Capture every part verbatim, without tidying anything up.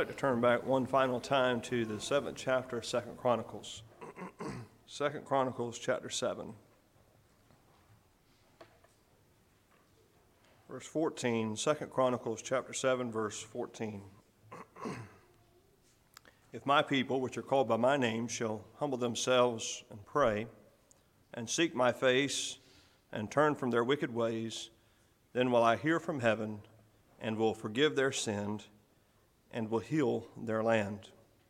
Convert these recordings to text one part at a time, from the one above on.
like to turn back one final time to the seventh chapter of Second Chronicles. Second Chronicles chapter seven. Verse fourteen, Second Chronicles chapter seven, verse fourteen. If my people, which are called by my name, shall humble themselves and pray, and seek my face, and turn from their wicked ways, then will I hear from heaven, and will forgive their sin, and will heal their land.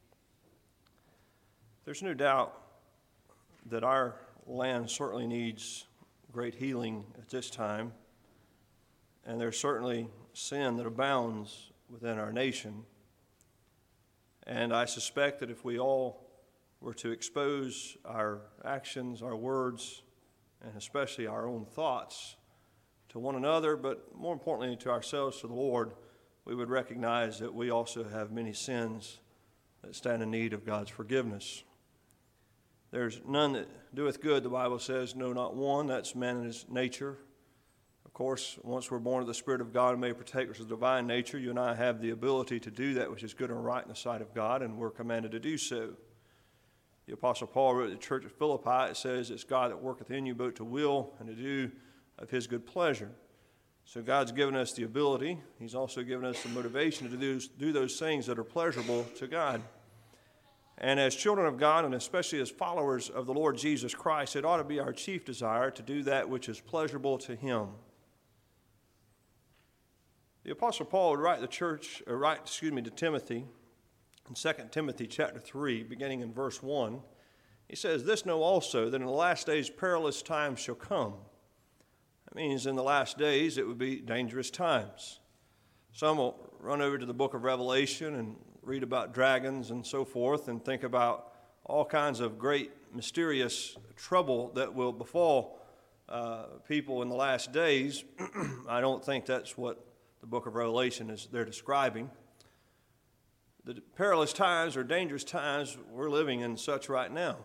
There's no doubt that our land certainly needs great healing at this time, and there's certainly sin that abounds within our nation. And I suspect that if we all were to expose our actions, our words, and especially our own thoughts to one another, but more importantly to ourselves, to the Lord, we would recognize that we also have many sins that stand in need of God's forgiveness. There's none that doeth good, the Bible says, no, not one. That's man in his nature. Of course, once we're born of the Spirit of God and made partakers of the divine nature, you and I have the ability to do that which is good and right in the sight of God, and we're commanded to do so. The Apostle Paul wrote to the church at Philippi, it says, it's God that worketh in you both to will and to do of his good pleasure. So God's given us the ability. He's also given us the motivation to do, do those things that are pleasurable to God. And as children of God, and especially as followers of the Lord Jesus Christ, it ought to be our chief desire to do that which is pleasurable to him. The Apostle Paul would write the church, or write, excuse me, to Timothy in Second Timothy chapter three, beginning in verse one. He says, "This know also, that in the last days perilous times shall come." That means in the last days it would be dangerous times. Some will run over to the book of Revelation and read about dragons and so forth and think about all kinds of great mysterious trouble that will befall uh, people in the last days. I don't think that's what the book of Revelation is they're describing. The perilous times or dangerous times, we're living in such right now.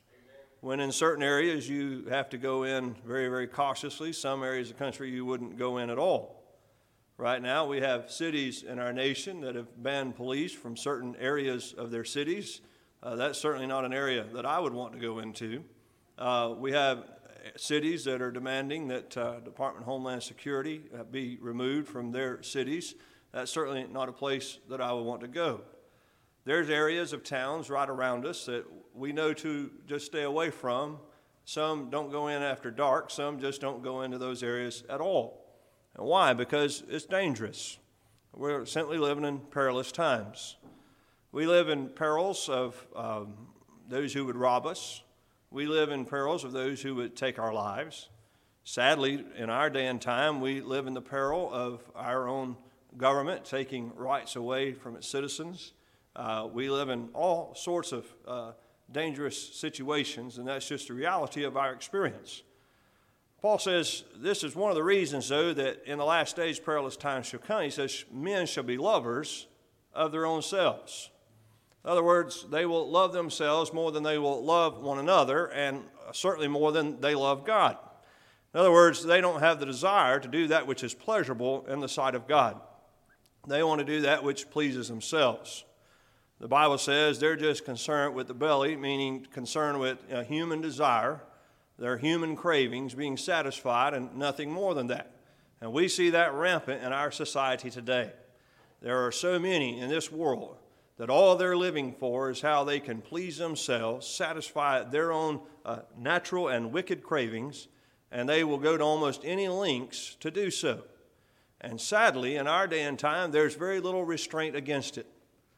When in certain areas you have to go in very, very cautiously. Some areas of the country you wouldn't go in at all. Right now we have cities in our nation that have banned police from certain areas of their cities. Uh, that's certainly not an area that I would want to go into. Uh, we have cities that are demanding that uh, Department of Homeland Security uh, be removed from their cities. That's certainly not a place that I would want to go. There's areas of towns right around us that we know to just stay away from. Some don't go in after dark. Some just don't go into those areas at all. And why? Because it's dangerous. We're simply living in perilous times. We live in perils of um, those who would rob us. We live in perils of those who would take our lives. Sadly, in our day and time, we live in the peril of our own government taking rights away from its citizens. Uh, we live in all sorts of uh, dangerous situations, and that's just the reality of our experience. Paul says this is one of the reasons, though, that in the last days perilous times shall come. He says men shall be lovers of their own selves. In other words, they will love themselves more than they will love one another, and certainly more than they love God. In other words, they don't have the desire to do that which is pleasurable in the sight of God. They want to do that which pleases themselves. The Bible says they're just concerned with the belly, meaning concerned with a human desire, their human cravings being satisfied, and nothing more than that. And we see that rampant in our society today. There are so many in this world that all they're living for is how they can please themselves, satisfy their own uh, natural and wicked cravings, and they will go to almost any lengths to do so. And sadly, in our day and time, there's very little restraint against it.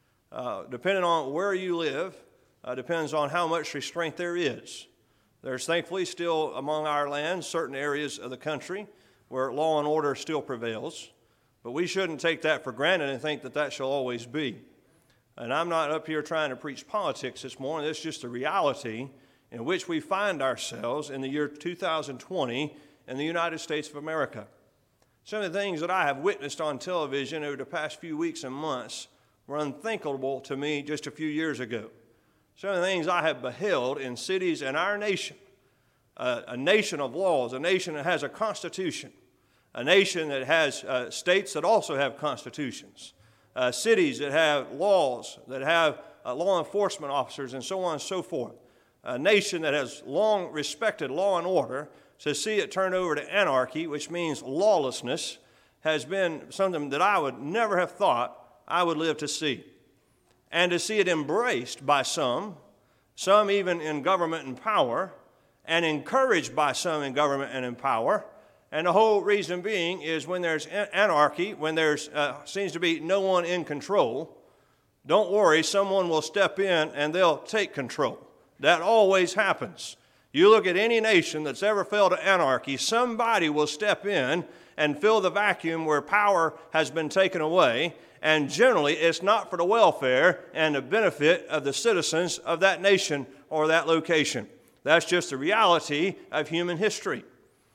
Uh, depending on where you live, uh, depends on how much restraint there is. There's thankfully still among our lands certain areas of the country where law and order still prevails, but we shouldn't take that for granted and think that that shall always be. And I'm not up here trying to preach politics this morning. It's just the reality in which we find ourselves in the year two thousand twenty in the United States of America. Some of the things that I have witnessed on television over the past few weeks and months were unthinkable to me just a few years ago. Some of the things I have beheld in cities in our nation, uh, a nation of laws, a nation that has a constitution, a nation that has uh, states that also have constitutions, uh, cities that have laws, that have uh, law enforcement officers, and so on and so forth. A nation that has long respected law and order, to see it turned over to anarchy, which means lawlessness, has been something that I would never have thought I would live to see. And to see it embraced by some, some even in government and power, and encouraged by some in government and in power. And the whole reason being is when there's anarchy, when there uh, seems to be no one in control, don't worry, someone will step in and they'll take control. That always happens. You look at any nation that's ever fell to anarchy, somebody will step in and fill the vacuum where power has been taken away, and generally it's not for the welfare and the benefit of the citizens of that nation or that location. That's just the reality of human history.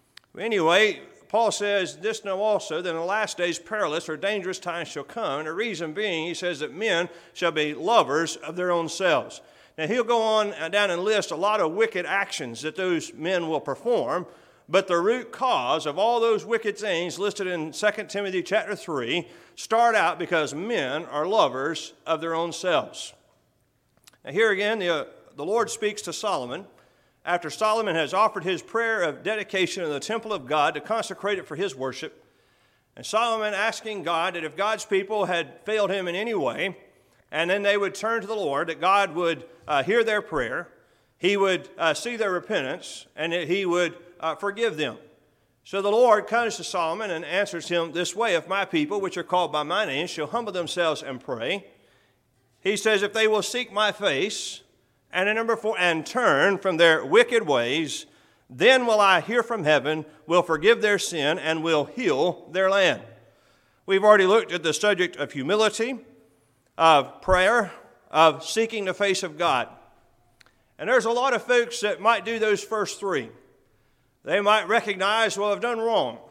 Anyway, Paul says, this know also that in the last days perilous or dangerous times shall come, and the reason being, he says that men shall be lovers of their own selves. Now, he'll go on down and list a lot of wicked actions that those men will perform, but the root cause of all those wicked things listed in Second Timothy chapter three start out because men are lovers of their own selves. Now, here again, the, uh, the Lord speaks to Solomon after Solomon has offered his prayer of dedication in the temple of God to consecrate it for his worship. And Solomon asking God that if God's people had failed him in any way, and then they would turn to the Lord, that God would uh, hear their prayer, he would uh, see their repentance, and that he would uh, forgive them. So the Lord comes to Solomon and answers him this way, if my people, which are called by my name, shall humble themselves and pray. He says, if they will seek my face, and in number four, and turn from their wicked ways, then will I hear from heaven, will forgive their sin, and will heal their land. We've already looked at the subject of humility, of prayer, of seeking the face of God. And there's a lot of folks that might do those first three. They might recognize, well, I've done wrong.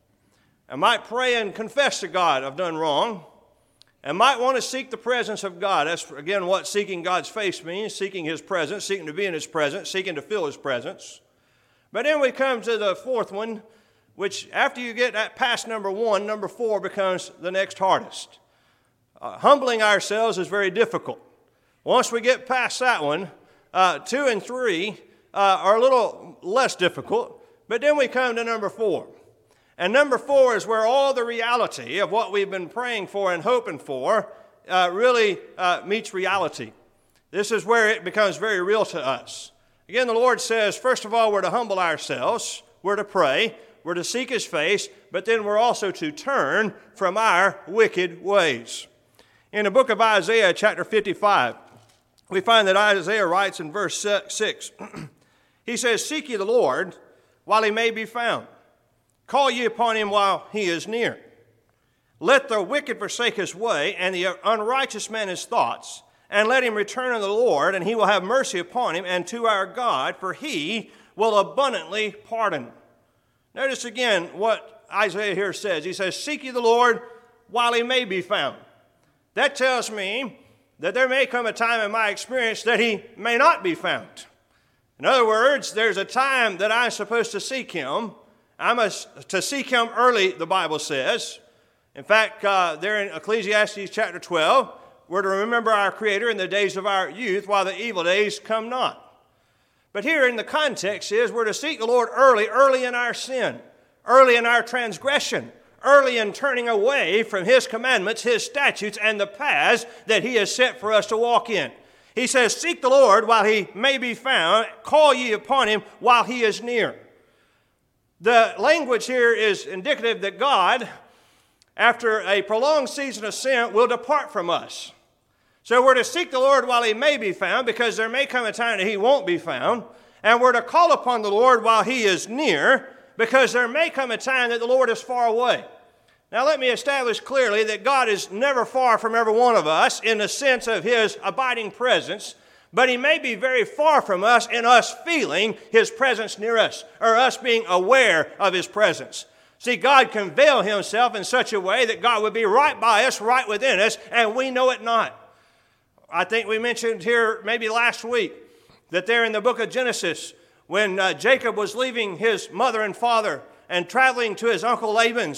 I might pray and confess to God I've done wrong. And might want to seek the presence of God. That's, again, what seeking God's face means, seeking his presence, seeking to be in his presence, seeking to feel his presence. But then we come to the fourth one, which after you get that past number one, number four becomes the next hardest. Uh, humbling ourselves is very difficult. Once we get past that one, uh, two and three uh, are a little less difficult, but then we come to number four. And number four is where all the reality of what we've been praying for and hoping for uh, really uh, meets reality. This is where it becomes very real to us. Again, the Lord says, first of all, we're to humble ourselves, we're to pray, we're to seek his face, but then we're also to turn from our wicked ways. In the book of Isaiah, chapter fifty-five, we find that Isaiah writes in verse six, he says, seek ye the Lord while he may be found. Call ye upon him while he is near. Let the wicked forsake his way, and the unrighteous man his thoughts, and let him return unto the Lord, and he will have mercy upon him, and to our God, for he will abundantly pardon. Notice again what Isaiah here says. He says, seek ye the Lord while he may be found. That tells me that there may come a time in my experience that he may not be found. In other words, there's a time that I'm supposed to seek him. I'm a, to seek him early, the Bible says. In fact, uh, there in Ecclesiastes chapter twelve, we're to remember our Creator in the days of our youth while the evil days come not. But here in the context is we're to seek the Lord early, early in our sin, early in our transgression, early in turning away from his commandments, his statutes, and the paths that he has set for us to walk in. He says, seek the Lord while he may be found, call ye upon him while he is near. The language here is indicative that God, after a prolonged season of sin, will depart from us. So we're to seek the Lord while he may be found, because there may come a time that he won't be found. And we're to call upon the Lord while he is near, because there may come a time that the Lord is far away. Now let me establish clearly that God is never far from every one of us in the sense of his abiding presence, but he may be very far from us in us feeling his presence near us, or us being aware of his presence. See, God can veil himself in such a way that God would be right by us, right within us, and we know it not. I think we mentioned here maybe last week that there in the book of Genesis, when uh, Jacob was leaving his mother and father and traveling to his uncle Laban's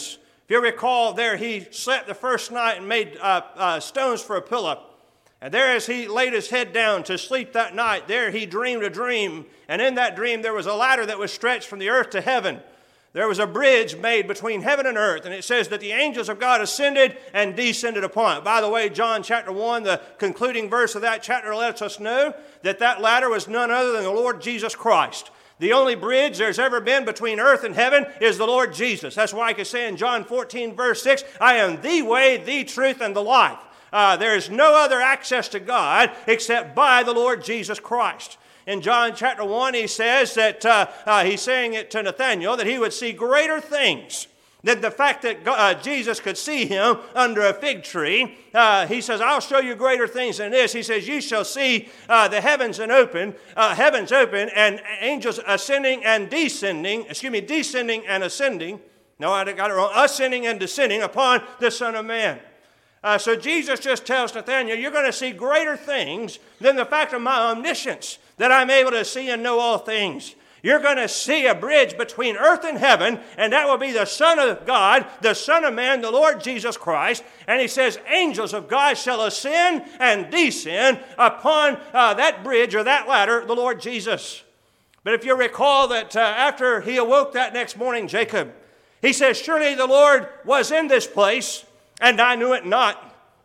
If you recall, there he slept the first night and made uh, uh, stones for a pillow. And there as he laid his head down to sleep that night, there he dreamed a dream. And in that dream there was a ladder that was stretched from the earth to heaven. There was a bridge made between heaven and earth, and it says that the angels of God ascended and descended upon it. By the way, John chapter one, the concluding verse of that chapter lets us know that that ladder was none other than the Lord Jesus Christ. The only bridge there's ever been between earth and heaven is the Lord Jesus. That's why I can say in John fourteen, verse six, I am the way, the truth, and the life. Uh, there is no other access to God except by the Lord Jesus Christ. In John chapter one, he says that uh, uh, he's saying it to Nathanael that he would see greater things than the fact that God, uh, Jesus could see him under a fig tree. Uh, he says, I'll show you greater things than this. He says, you shall see uh, the heavens and open, uh, heavens open, and angels ascending and descending, excuse me, descending and ascending. No, I got it wrong. Ascending and descending upon the Son of Man. Uh, so Jesus just tells Nathanael, you're going to see greater things than the fact of my omniscience, that I'm able to see and know all things. You're going to see a bridge between earth and heaven, and that will be the Son of God, the Son of Man, the Lord Jesus Christ. And he says, angels of God shall ascend and descend upon uh, that bridge or that ladder, the Lord Jesus. But if you recall that uh, after he awoke that next morning, Jacob, he says, surely the Lord was in this place, and I knew it not.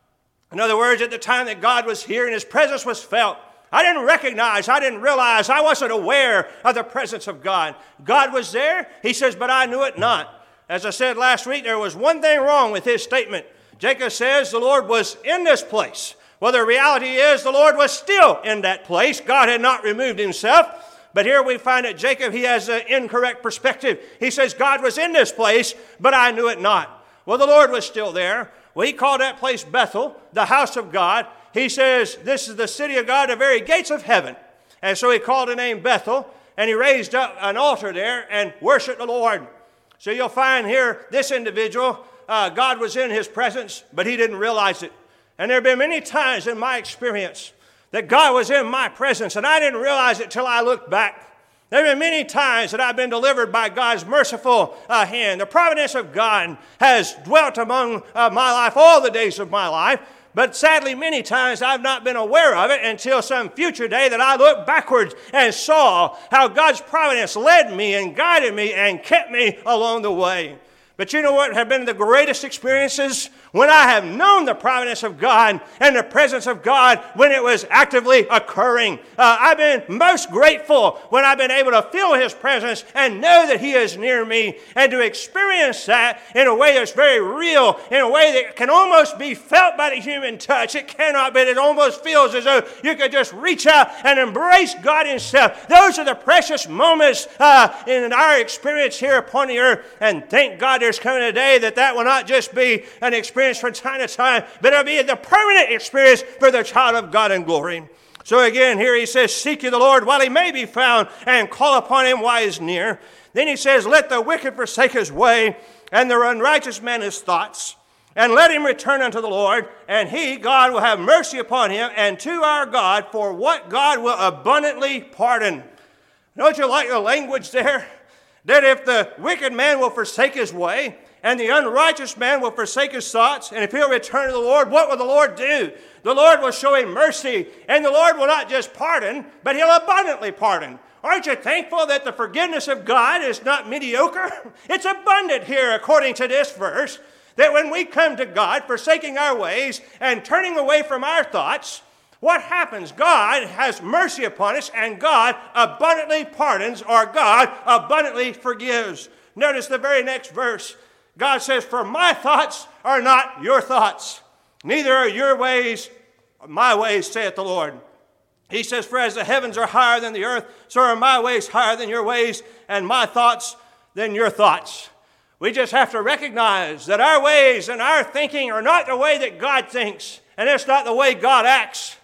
In other words, at the time that God was here and his presence was felt, I didn't recognize, I didn't realize, I wasn't aware of the presence of God. God was there, he says, but I knew it not. As I said last week, there was one thing wrong with his statement. Jacob says the Lord was in this place. Well, the reality is the Lord was still in that place. God had not removed himself. But here we find that Jacob, he has an incorrect perspective. He says, God was in this place, but I knew it not. Well, the Lord was still there. Well, he called that place Bethel, the house of God. He says, this is the city of God, the very gates of heaven. And so he called the name Bethel, and he raised up an altar there and worshiped the Lord. So you'll find here, this individual, uh, God was in his presence, but he didn't realize it. And there have been many times in my experience that God was in my presence, and I didn't realize it till I looked back. There have been many times that I've been delivered by God's merciful uh, hand. The providence of God has dwelt among uh, my life all the days of my life. But sadly, many times I've not been aware of it until some future day that I looked backwards and saw how God's providence led me and guided me and kept me along the way. But you know what have been the greatest experiences? When I have known the providence of God and the presence of God when it was actively occurring. Uh, I've been most grateful when I've been able to feel his presence and know that he is near me, and to experience that in a way that's very real, in a way that can almost be felt by the human touch. It cannot, but it almost feels as though you could just reach out and embrace God himself. Those are the precious moments uh, in our experience here upon the earth, and thank God there's coming a day that that will not just be an experience from time to time, but it'll be the permanent experience for the child of God in glory. So again, here he says, seek ye the Lord while he may be found, and call upon him while he is near. Then he says, let the wicked forsake his way, and the unrighteous man his thoughts, and let him return unto the Lord, and he, God, will have mercy upon him, and to our God, for what God will abundantly pardon. Don't you like the language there? That if the wicked man will forsake his way, and the unrighteous man will forsake his thoughts, and if he'll return to the Lord, what will the Lord do? The Lord will show him mercy, and the Lord will not just pardon, but he'll abundantly pardon. Aren't you thankful that the forgiveness of God is not mediocre? It's abundant here, according to this verse, that when we come to God, forsaking our ways and turning away from our thoughts, what happens? God has mercy upon us, and God abundantly pardons, or God abundantly forgives. Notice the very next verse. God says, for my thoughts are not your thoughts, neither are your ways my ways, saith the Lord. He says, for as the heavens are higher than the earth, so are my ways higher than your ways, and my thoughts than your thoughts. We just have to recognize that our ways and our thinking are not the way that God thinks, and it's not the way God acts.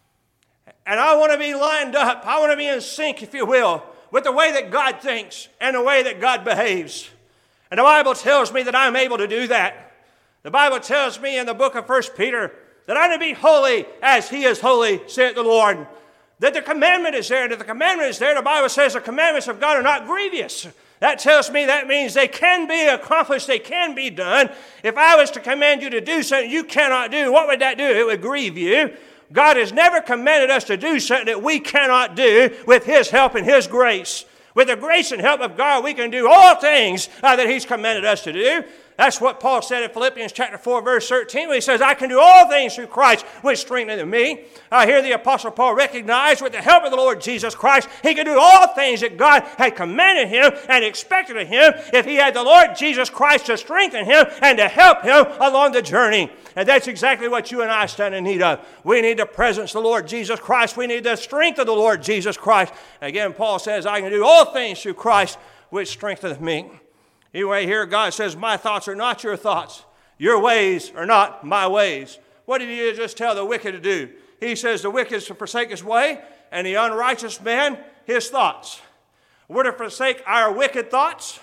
And I want to be lined up, I want to be in sync, if you will, with the way that God thinks and the way that God behaves. And the Bible tells me that I'm able to do that. The Bible tells me in the book of First Peter that I'm to be holy as he is holy, saith the Lord. That the commandment is there, and if the commandment is there, the Bible says the commandments of God are not grievous. That tells me that means they can be accomplished, they can be done. If I was to command you to do something you cannot do, what would that do? It would grieve you. God has never commanded us to do something that we cannot do with His help and His grace. With the grace and help of God, we can do all things uh, that He's commanded us to do. That's what Paul said in Philippians chapter four, verse thirteen, when he says, I can do all things through Christ, which strengtheneth me. Uh, here the Apostle Paul recognized with the help of the Lord Jesus Christ, he could do all things that God had commanded him and expected of him if he had the Lord Jesus Christ to strengthen him and to help him along the journey. And that's exactly what you and I stand in need of. We need the presence of the Lord Jesus Christ. We need the strength of the Lord Jesus Christ. Again, Paul says, I can do all things through Christ, which strengtheneth me. Anyway, here God says, my thoughts are not your thoughts. Your ways are not my ways. What did he just tell the wicked to do? He says the wicked is to forsake his way, and the unrighteous man his thoughts. We're to forsake our wicked thoughts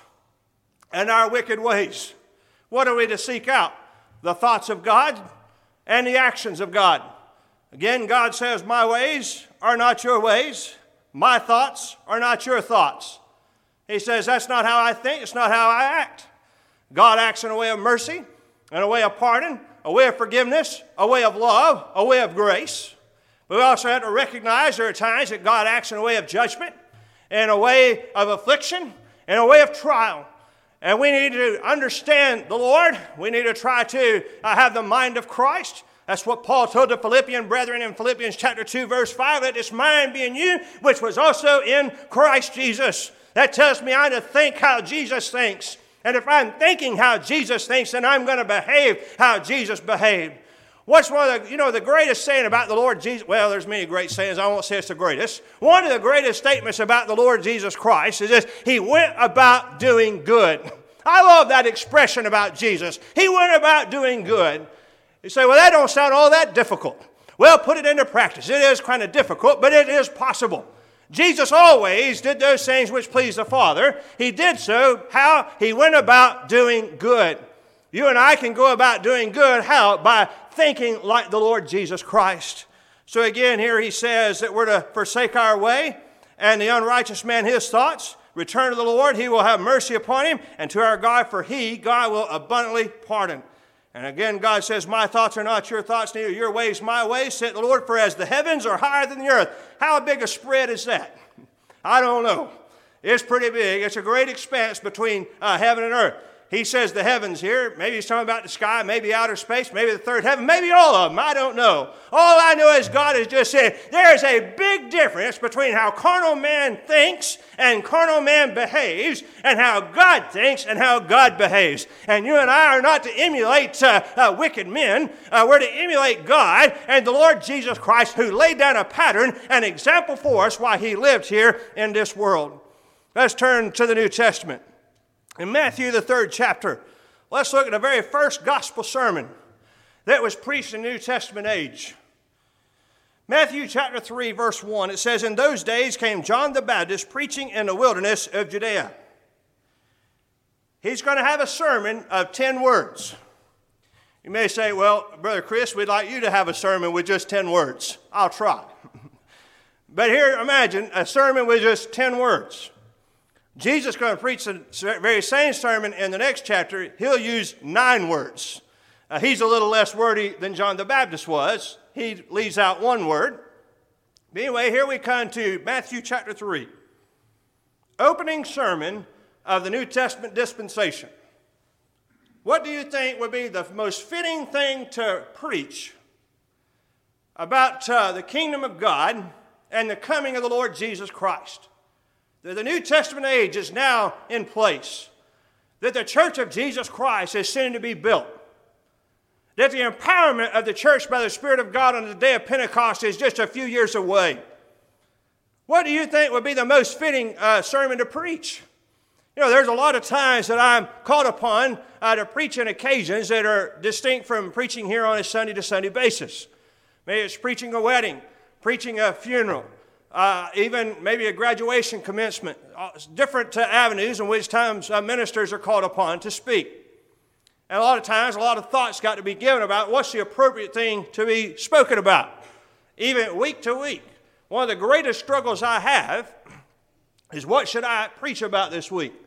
and our wicked ways. What are we to seek out? The thoughts of God and the actions of God. Again, God says, my ways are not your ways. My thoughts are not your thoughts. He says, that's not how I think, it's not how I act. God acts in a way of mercy, in a way of pardon, a way of forgiveness, a way of love, a way of grace. But we also have to recognize there are times that God acts in a way of judgment, in a way of affliction, in a way of trial. And we need to understand the Lord. We need to try to uh, have the mind of Christ. That's what Paul told the Philippian brethren in Philippians chapter two, verse five. Let this mind be in you, which was also in Christ Jesus. That tells me I'm to think how Jesus thinks. And if I'm thinking how Jesus thinks, then I'm going to behave how Jesus behaved. What's one of the, you know, the greatest saying about the Lord Jesus? Well, there's many great sayings. I won't say it's the greatest. One of the greatest statements about the Lord Jesus Christ is this: He went about doing good. I love that expression about Jesus. He went about doing good. You say, well, that don't sound all that difficult. Well, put it into practice. It is kind of difficult, but it is possible. Jesus always did those things which pleased the Father. He did so how? He went about doing good. You and I can go about doing good. How? By thinking like the Lord Jesus Christ. So again, here he says that we're to forsake our way, and the unrighteous man his thoughts. Return to the Lord, He will have mercy upon him, and to our God, for He, God, will abundantly pardon. And again, God says, my thoughts are not your thoughts, neither your ways my ways, said the Lord, for as the heavens are higher than the earth. How big a spread is that? I don't know. It's pretty big. It's a great expanse between uh, heaven and earth. He says the heavens here. Maybe he's talking about the sky, maybe outer space, maybe the third heaven, maybe all of them. I don't know. All I know is God has just said there's a big difference between how carnal man thinks and carnal man behaves, and how God thinks and how God behaves. And you and I are not to emulate uh, uh, wicked men. Uh, we're to emulate God and the Lord Jesus Christ, who laid down a pattern, an example for us while He lived here in this world. Let's turn to the New Testament. In Matthew, the third chapter, let's look at the very first gospel sermon that was preached in the New Testament age. Matthew chapter three, verse one, it says, in those days came John the Baptist preaching in the wilderness of Judea. He's going to have a sermon of ten words. You may say, well, Brother Chris, we'd like you to have a sermon with just ten words. I'll try. But here, imagine a sermon with just ten words. Jesus is going to preach the very same sermon in the next chapter. He'll use nine words. Uh, he's a little less wordy than John the Baptist was. He leaves out one word. But anyway, here we come to Matthew chapter three. Opening sermon of the New Testament dispensation. What do you think would be the most fitting thing to preach about uh, the kingdom of God and the coming of the Lord Jesus Christ? That the New Testament age is now in place. That the church of Jesus Christ is soon to be built. That the empowerment of the church by the Spirit of God on the day of Pentecost is just a few years away. What do you think would be the most fitting uh, sermon to preach? You know, there's a lot of times that I'm called upon uh, to preach on occasions that are distinct from preaching here on a Sunday-to-Sunday basis. Maybe it's preaching a wedding, preaching a funeral, Uh, even maybe a graduation commencement, uh, different uh, avenues in which times uh, ministers are called upon to speak. And a lot of times, a lot of thoughts got to be given about what's the appropriate thing to be spoken about, even week to week. One of the greatest struggles I have is what should I preach about this week?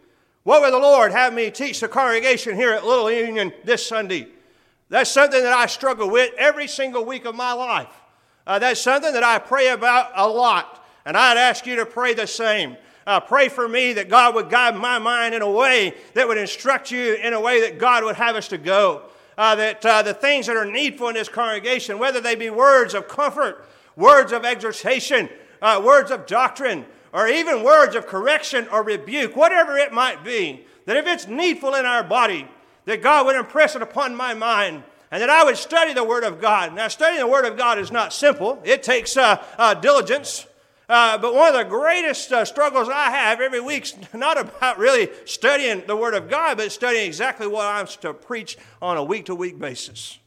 What would the Lord have me teach the congregation here at Little Union this Sunday? That's something that I struggle with every single week of my life. Uh, that's something that I pray about a lot. And I'd ask you to pray the same. Uh, pray for me that God would guide my mind in a way that would instruct you in a way that God would have us to go. Uh, that uh, the things that are needful in this congregation, whether they be words of comfort, words of exhortation, uh, words of doctrine, or even words of correction or rebuke, whatever it might be, that if it's needful in our body, that God would impress it upon my mind, and that I would study the Word of God. Now, studying the Word of God is not simple. It takes uh, uh, diligence. Uh, but one of the greatest uh, struggles I have every week is not about really studying the Word of God, but studying exactly what I'm to preach on a week-to-week basis.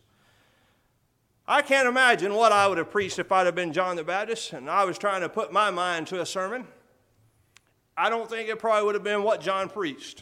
I can't imagine what I would have preached if I'd have been John the Baptist and I was trying to put my mind to a sermon. I don't think it probably would have been what John preached.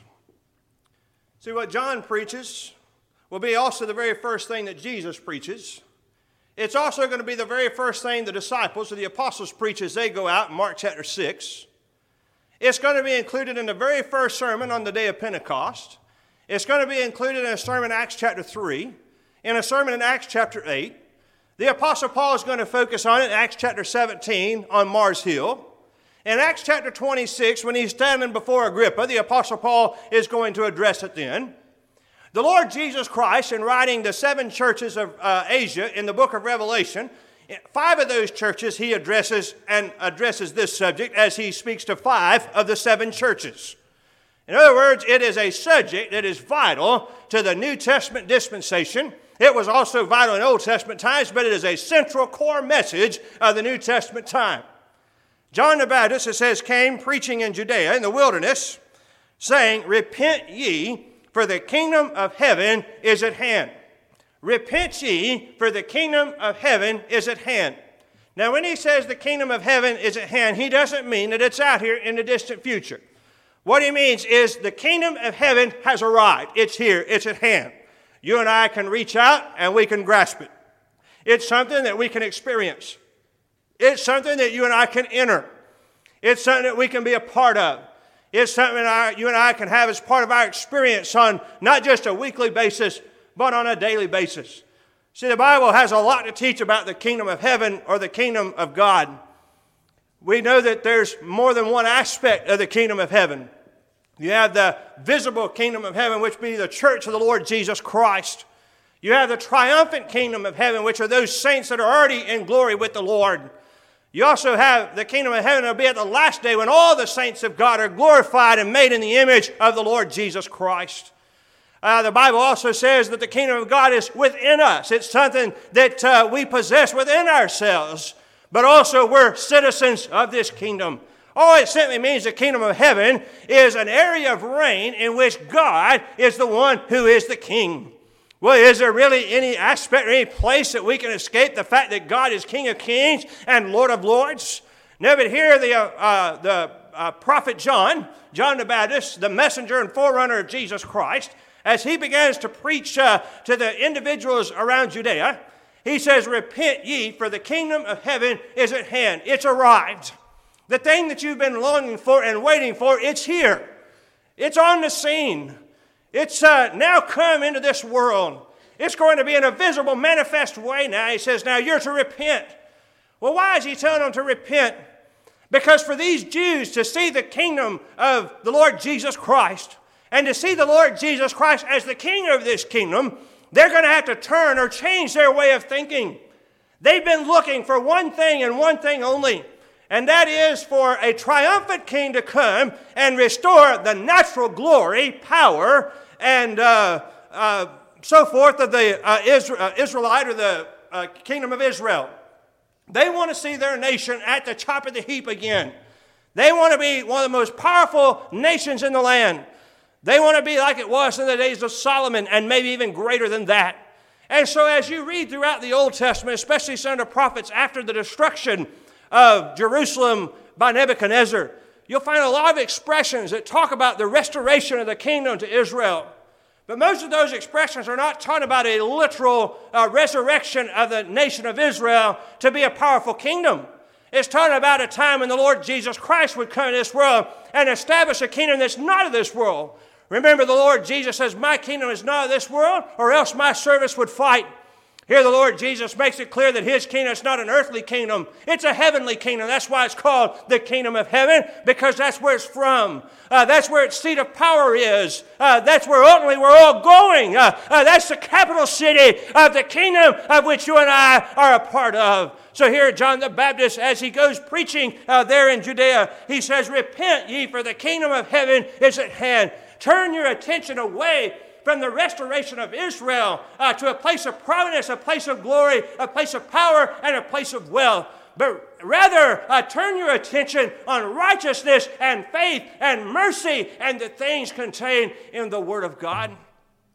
See, what John preaches will be also the very first thing that Jesus preaches. It's also going to be the very first thing the disciples or the apostles preach as they go out in Mark chapter six. It's going to be included in the very first sermon on the day of Pentecost. It's going to be included in a sermon in Acts chapter three, in a sermon in Acts chapter eight. The apostle Paul is going to focus on it in Acts chapter seventeen on Mars Hill. In Acts chapter twenty-six, when he's standing before Agrippa, the apostle Paul is going to address it then. The Lord Jesus Christ, in writing the seven churches of uh, Asia in the book of Revelation, five of those churches he addresses and addresses this subject as he speaks to five of the seven churches. In other words, it is a subject that is vital to the New Testament dispensation. It was also vital in Old Testament times, but it is a central core message of the New Testament time. John the Baptist, it says, came preaching in Judea in the wilderness, saying, repent ye, for the kingdom of heaven is at hand. Repent ye, for the kingdom of heaven is at hand. Now, when he says the kingdom of heaven is at hand, he doesn't mean that it's out here in the distant future. What he means is the kingdom of heaven has arrived. It's here. It's at hand. You and I can reach out and we can grasp it. It's something that we can experience. It's something that you and I can enter. It's something that we can be a part of. It's something that you and I can have as part of our experience on not just a weekly basis, but on a daily basis. See, the Bible has a lot to teach about the kingdom of heaven or the kingdom of God. We know that there's more than one aspect of the kingdom of heaven. You have the visible kingdom of heaven, which be the church of the Lord Jesus Christ. You have the triumphant kingdom of heaven, which are those saints that are already in glory with the Lord. You also have the kingdom of heaven that will be at the last day when all the saints of God are glorified and made in the image of the Lord Jesus Christ. Uh, the Bible also says that the kingdom of God is within us. It's something that uh, we possess within ourselves, but also we're citizens of this kingdom. Oh, it simply means the kingdom of heaven is an area of reign in which God is the one who is the king. Well, is there really any aspect or any place that we can escape the fact that God is King of kings and Lord of lords? No, but here the, uh, uh, the uh, prophet John, John the Baptist, the messenger and forerunner of Jesus Christ, as he begins to preach uh, to the individuals around Judea, he says, repent ye, for the kingdom of heaven is at hand. It's arrived. The thing that you've been longing for and waiting for, it's here. It's on the scene. It's uh, now come into this world. It's going to be in a visible, manifest way now. He says, now you're to repent. Well, why is he telling them to repent? Because for these Jews to see the kingdom of the Lord Jesus Christ and to see the Lord Jesus Christ as the king of this kingdom, they're going to have to turn or change their way of thinking. They've been looking for one thing and one thing only, and that is for a triumphant king to come and restore the natural glory, power, and uh, uh, so forth of the uh, Israel, uh, Israelite or the uh, kingdom of Israel. They want to see their nation at the top of the heap again. They want to be one of the most powerful nations in the land. They want to be like it was in the days of Solomon and maybe even greater than that. And so as you read throughout the Old Testament, especially some of the prophets after the destruction of Jerusalem by Nebuchadnezzar, you'll find a lot of expressions that talk about the restoration of the kingdom to Israel. But most of those expressions are not talking about a literal uh, resurrection of the nation of Israel to be a powerful kingdom. It's talking about a time when the Lord Jesus Christ would come to this world and establish a kingdom that's not of this world, Remember, the Lord Jesus says, my kingdom is not of this world, or else my servants would fight. Here the Lord Jesus makes it clear that his kingdom is not an earthly kingdom. It's a heavenly kingdom. That's why it's called the kingdom of heaven, because that's where it's from. Uh, that's where its seat of power is. Uh, that's where ultimately we're all going. Uh, uh, that's the capital city of the kingdom of which you and I are a part of. So here John the Baptist, as he goes preaching uh, there in Judea, he says, repent ye, for the kingdom of heaven is at hand. Turn your attention away from the restoration of Israel uh, to a place of providence, a place of glory, a place of power, and a place of wealth. But rather, uh, turn your attention on righteousness and faith and mercy and the things contained in the Word of God. It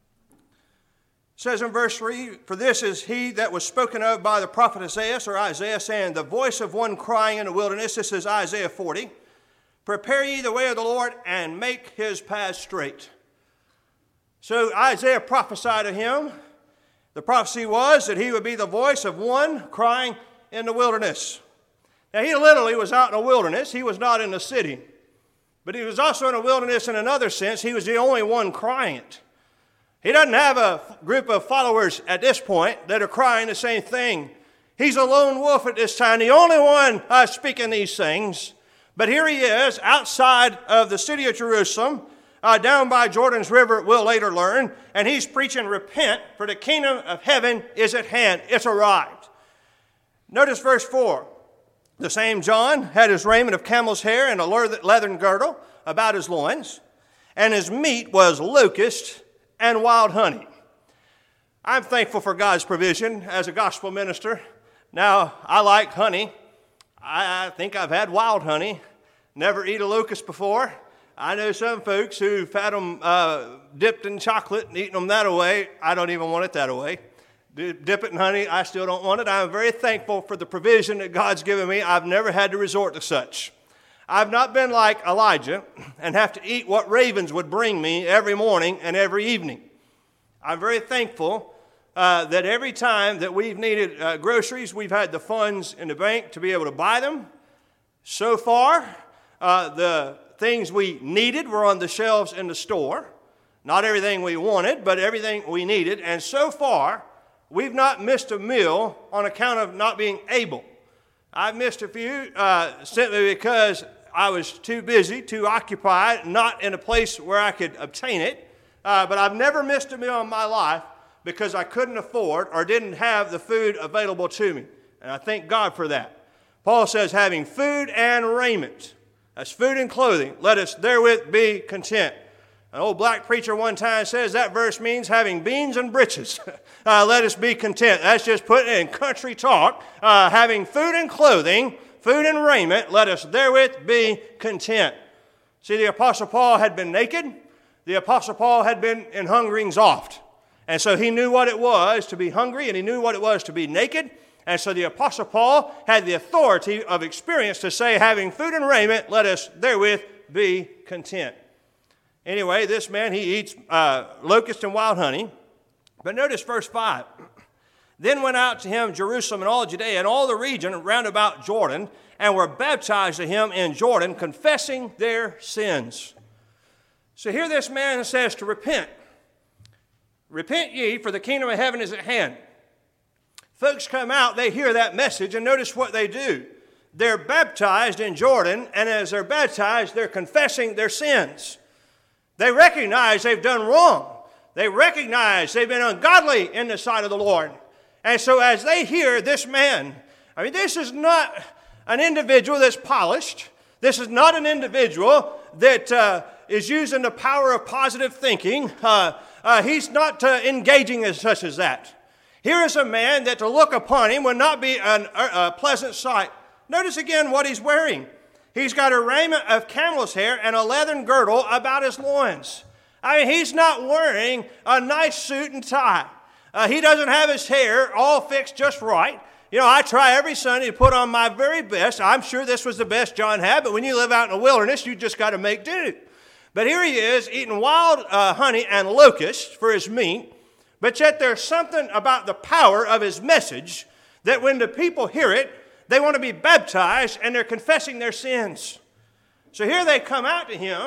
says in verse three, for this is he that was spoken of by the prophet Isaiah, or Isaiah, saying, the voice of one crying in the wilderness. This is Isaiah forty. Prepare ye the way of the Lord, and make his paths straight. So Isaiah prophesied of him. The prophecy was that he would be the voice of one crying in the wilderness. Now, he literally was out in the wilderness. He was not in the city. But he was also in the wilderness in another sense. He was the only one crying it. He doesn't have a group of followers at this point that are crying the same thing. He's a lone wolf at this time, the only one uh, speaking these things. But here he is outside of the city of Jerusalem, Uh, down by Jordan's river, we'll later learn, and he's preaching, repent, for the kingdom of heaven is at hand. It's arrived. Notice verse four. The same John had his raiment of camel's hair and a leathern girdle about his loins, and his meat was locust and wild honey. I'm thankful for God's provision as a gospel minister. Now, I like honey. I, I think I've had wild honey. Never eat a locust before. I know some folks who've had them uh, dipped in chocolate and eaten them that away. I don't even want it that away. Dip it in honey, I still don't want it. I'm very thankful for the provision that God's given me. I've never had to resort to such. I've not been like Elijah and have to eat what ravens would bring me every morning and every evening. I'm very thankful uh, that every time that we've needed uh, groceries, we've had the funds in the bank to be able to buy them. So far, uh, the things we needed were on the shelves in the store. Not everything we wanted, but everything we needed. And so far, we've not missed a meal on account of not being able. I've missed a few uh, simply because I was too busy, too occupied, not in a place where I could obtain it. Uh, but I've never missed a meal in my life because I couldn't afford or didn't have the food available to me. And I thank God for that. Paul says, having food and raiment. That's food and clothing. Let us therewith be content. An old black preacher one time says that verse means having beans and breeches. uh, let us be content. That's just putting it in country talk. Uh, having food and clothing, food and raiment, let us therewith be content. See, the Apostle Paul had been naked. The Apostle Paul had been in hungerings oft. And so he knew what it was to be hungry, and he knew what it was to be naked. And so the Apostle Paul had the authority of experience to say, having food and raiment, let us therewith be content. Anyway, this man, he eats uh, locust and wild honey. But notice verse five. Then went out to him Jerusalem and all Judea and all the region round about Jordan, and were baptized to him in Jordan, confessing their sins. So here this man says to repent. Repent ye, for the kingdom of heaven is at hand. Folks come out, they hear that message, and notice what they do. They're baptized in Jordan, and as they're baptized, they're confessing their sins. They recognize they've done wrong. They recognize they've been ungodly in the sight of the Lord. And so as they hear this man, I mean, this is not an individual that's polished. This is not an individual that uh, is using the power of positive thinking. Uh, uh, he's not uh, engaging as such as that. Here is a man that to look upon him would not be an, a, a pleasant sight. Notice again what he's wearing. He's got a raiment of camel's hair and a leathern girdle about his loins. I mean, he's not wearing a nice suit and tie. Uh, he doesn't have his hair all fixed just right. You know, I try every Sunday to put on my very best. I'm sure this was the best John had, but when you live out in the wilderness, you just got to make do. But here he is eating wild uh, honey and locusts for his meat. But yet there's something about the power of his message that when the people hear it, they want to be baptized and they're confessing their sins. So here they come out to him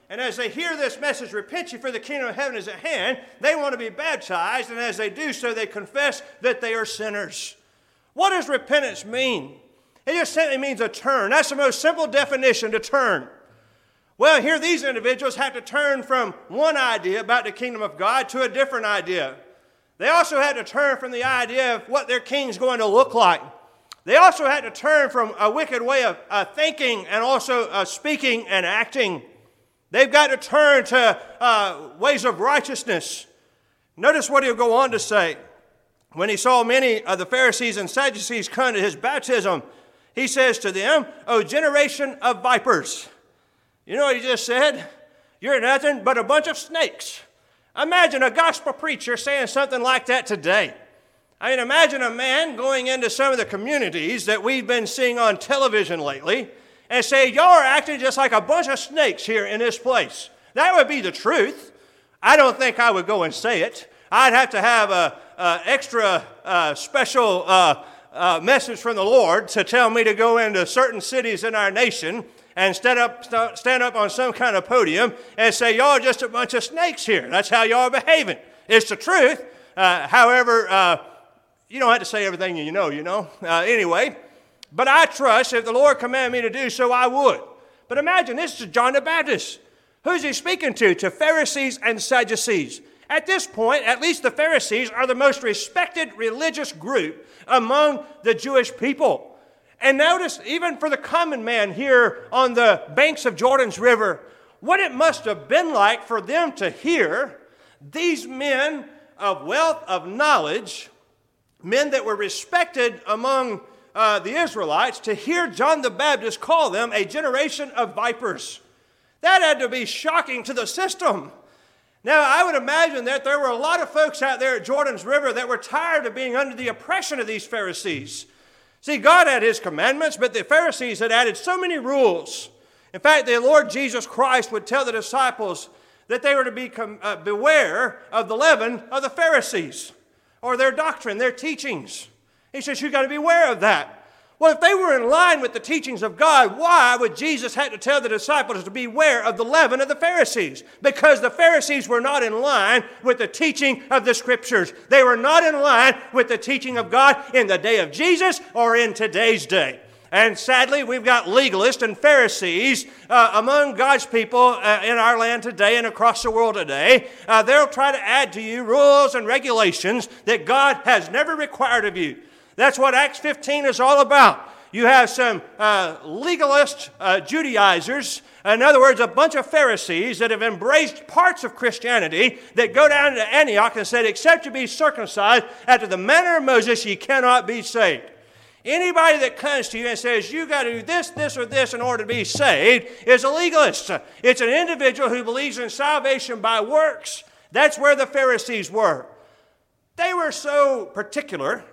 And as they hear this message, repent ye for the kingdom of heaven is at hand, they want to be baptized, and as they do so, they confess that they are sinners. What does repentance mean? It just simply means a turn. That's the most simple definition, to turn. Well, here these individuals have to turn from one idea about the kingdom of God to a different idea. They also had to turn from the idea of what their king's going to look like. They also had to turn from a wicked way of uh, thinking and also uh, speaking and acting. They've got to turn to uh, ways of righteousness. Notice what he'll go on to say. When he saw many of the Pharisees and Sadducees come to his baptism, he says to them, O generation of vipers. You know what he just said? You're nothing but a bunch of snakes. Imagine a gospel preacher saying something like that today. I mean, imagine a man going into some of the communities that we've been seeing on television lately and say, y'all are acting just like a bunch of snakes here in this place. That would be the truth. I don't think I would go and say it. I'd have to have a, a extra uh, special uh, uh, message from the Lord to tell me to go into certain cities in our nation and stand up, stand up on some kind of podium and say, y'all are just a bunch of snakes here. That's how y'all are behaving. It's the truth. Uh, however, uh, you don't have to say everything you know, you know. Uh, anyway, but I trust if the Lord commanded me to do so, I would. But imagine, this is John the Baptist. Who's he speaking to? To Pharisees and Sadducees. At this point, at least the Pharisees are the most respected religious group among the Jewish people. And notice, even for the common man here on the banks of Jordan's River, what it must have been like for them to hear these men of wealth, of knowledge, men that were respected among uh, the Israelites, to hear John the Baptist call them a generation of vipers. That had to be shocking to the system. Now, I would imagine that there were a lot of folks out there at Jordan's River that were tired of being under the oppression of these Pharisees. See, God had his commandments, but the Pharisees had added so many rules. In fact, the Lord Jesus Christ would tell the disciples that they were to be uh, beware of the leaven of the Pharisees, or their doctrine, their teachings. He says, you've got to beware of that. Well, if they were in line with the teachings of God, why would Jesus have to tell the disciples to beware of the leaven of the Pharisees? Because the Pharisees were not in line with the teaching of the Scriptures. They were not in line with the teaching of God in the day of Jesus or in today's day. And sadly, we've got legalists and Pharisees uh, among God's people uh, in our land today and across the world today. Uh, they'll try to add to you rules and regulations that God has never required of you. That's what Acts fifteen is all about. You have some uh, legalist uh, Judaizers, in other words, a bunch of Pharisees that have embraced parts of Christianity that go down to Antioch and said, except you be circumcised after the manner of Moses, ye cannot be saved. Anybody that comes to you and says, you got to do this, this, or this in order to be saved is a legalist. It's an individual who believes in salvation by works. That's where the Pharisees were. They were so particular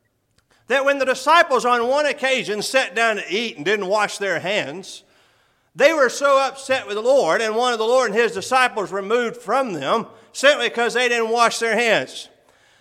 that when the disciples on one occasion sat down to eat and didn't wash their hands, they were so upset with the Lord, and one of the Lord and his disciples removed from them simply because they didn't wash their hands.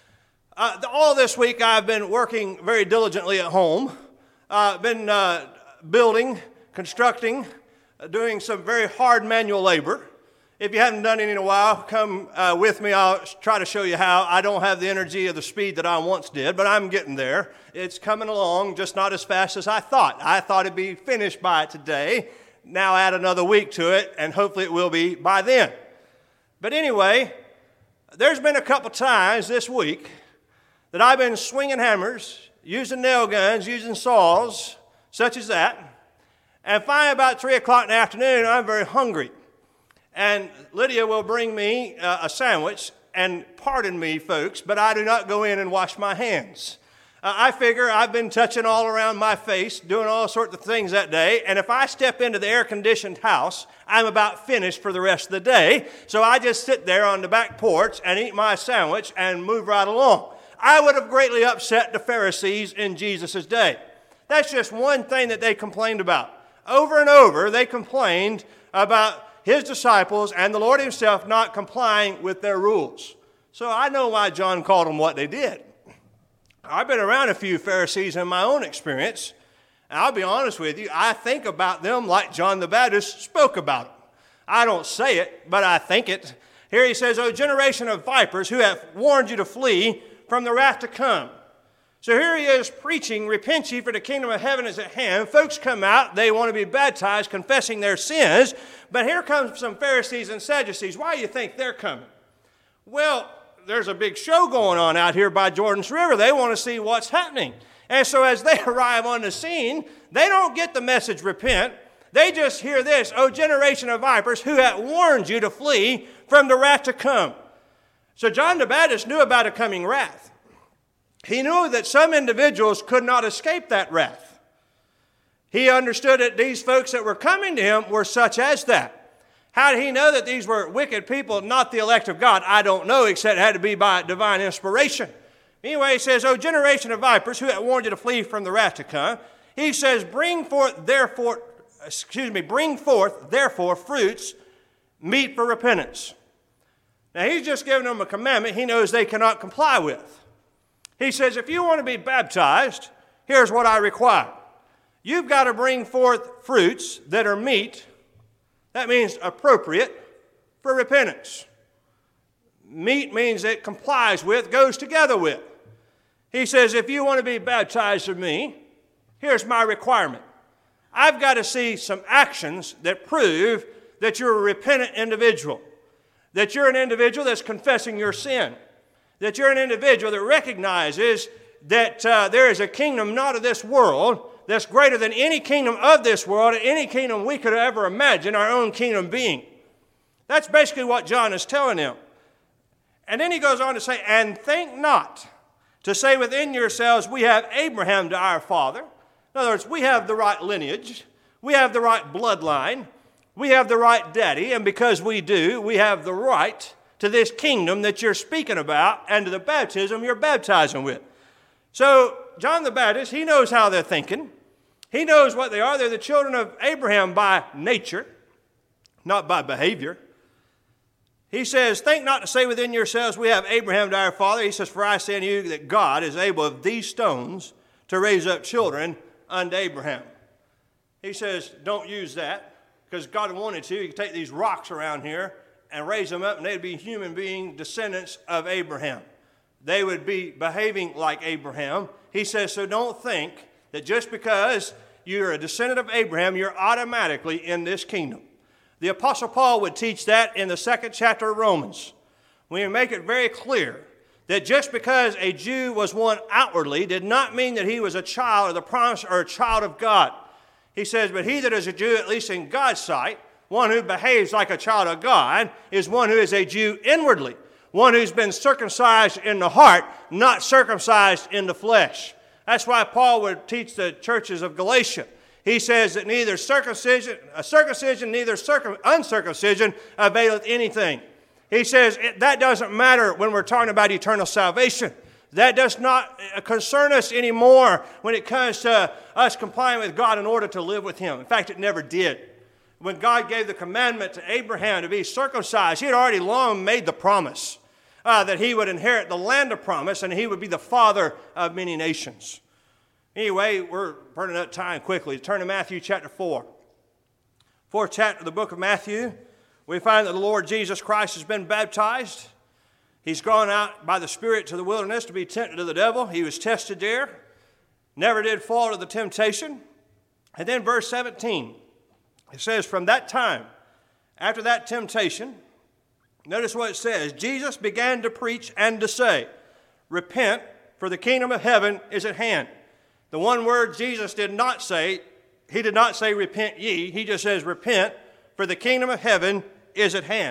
Uh, all this week I've been working very diligently at home. I've uh, been uh, building, constructing, uh, doing some very hard manual labor. If you haven't done it in a while, come uh, with me. I'll try to show you how. I don't have the energy or the speed that I once did, but I'm getting there. It's coming along, just not as fast as I thought. I thought it'd be finished by today. Now add another week to it, and hopefully it will be by then. But anyway, there's been a couple times this week that I've been swinging hammers, using nail guns, using saws, such as that. And finally, about three o'clock in the afternoon, I'm very hungry. And Lydia will bring me uh, a sandwich, and pardon me, folks, but I do not go in and wash my hands. Uh, I figure I've been touching all around my face, doing all sorts of things that day, and if I step into the air-conditioned house, I'm about finished for the rest of the day. So I just sit there on the back porch and eat my sandwich and move right along. I would have greatly upset the Pharisees in Jesus' day. That's just one thing that they complained about. Over and over, they complained about his disciples and the Lord himself not complying with their rules. So I know why John called them what they did. I've been around a few Pharisees in my own experience, and I'll be honest with you, I think about them like John the Baptist spoke about them. I don't say it, but I think it. Here he says, O generation of vipers, who have warned you to flee from the wrath to come. So here he is preaching, repent ye, for the kingdom of heaven is at hand. Folks come out, they want to be baptized, confessing their sins. But here comes some Pharisees and Sadducees. Why do you think they're coming? Well, there's a big show going on out here by Jordan's River. They want to see what's happening. And so as they arrive on the scene, they don't get the message, repent. They just hear this, O generation of vipers, who have warned you to flee from the wrath to come. So John the Baptist knew about a coming wrath. He knew that some individuals could not escape that wrath. He understood that these folks that were coming to him were such as that. How did he know that these were wicked people, not the elect of God? I don't know, except it had to be by divine inspiration. Anyway, he says, O generation of vipers, who have warned you to flee from the wrath to come. He says, bring forth therefore, excuse me, bring forth therefore fruits, meet for repentance. Now he's just giving them a commandment he knows they cannot comply with. He says, if you want to be baptized, here's what I require. You've got to bring forth fruits that are meet, that means appropriate, for repentance. Meet means it complies with, goes together with. He says, if you want to be baptized of me, here's my requirement. I've got to see some actions that prove that you're a repentant individual, that you're an individual that's confessing your sin, that you're an individual that recognizes that uh, there is a kingdom not of this world that's greater than any kingdom of this world and any kingdom we could ever imagine our own kingdom being. That's basically what John is telling them. And then he goes on to say, and think not to say within yourselves, we have Abraham to our father. In other words, we have the right lineage, we have the right bloodline, we have the right daddy, and because we do, we have the right to this kingdom that you're speaking about and to the baptism you're baptizing with. So John the Baptist, he knows how they're thinking. He knows what they are. They're the children of Abraham by nature, not by behavior. He says, think not to say within yourselves, we have Abraham to our father. He says, for I say unto you that God is able of these stones to raise up children unto Abraham. He says, don't use that, because God wanted to. He could take these rocks around here and raise them up, and they'd be human being descendants of Abraham. They would be behaving like Abraham. He says, so don't think that just because you're a descendant of Abraham, you're automatically in this kingdom. The Apostle Paul would teach that in the second chapter of Romans. We make it very clear that just because a Jew was one outwardly did not mean that he was a child of the promise or a child of God. He says, but he that is a Jew, at least in God's sight, one who behaves like a child of God, is one who is a Jew inwardly, one who's been circumcised in the heart, not circumcised in the flesh. That's why Paul would teach the churches of Galatia. He says that neither circumcision, a circumcision, neither circum, uncircumcision availeth anything. He says it, that doesn't matter when we're talking about eternal salvation. That does not concern us anymore when it comes to us complying with God in order to live with Him. In fact, it never did. When God gave the commandment to Abraham to be circumcised, He had already long made the promise uh, that he would inherit the land of promise and he would be the father of many nations. Anyway, we're burning up time quickly. Turn to Matthew chapter four. Fourth chapter of the book of Matthew, we find that the Lord Jesus Christ has been baptized. He's gone out by the Spirit to the wilderness to be tempted of the devil. He was tested there, never did fall to the temptation. And then verse seventeen. It says, from that time, after that temptation, notice what it says, Jesus began to preach and to say, repent, for the kingdom of heaven is at hand. The one word Jesus did not say, he did not say repent ye, he just says repent, for the kingdom of heaven is at hand.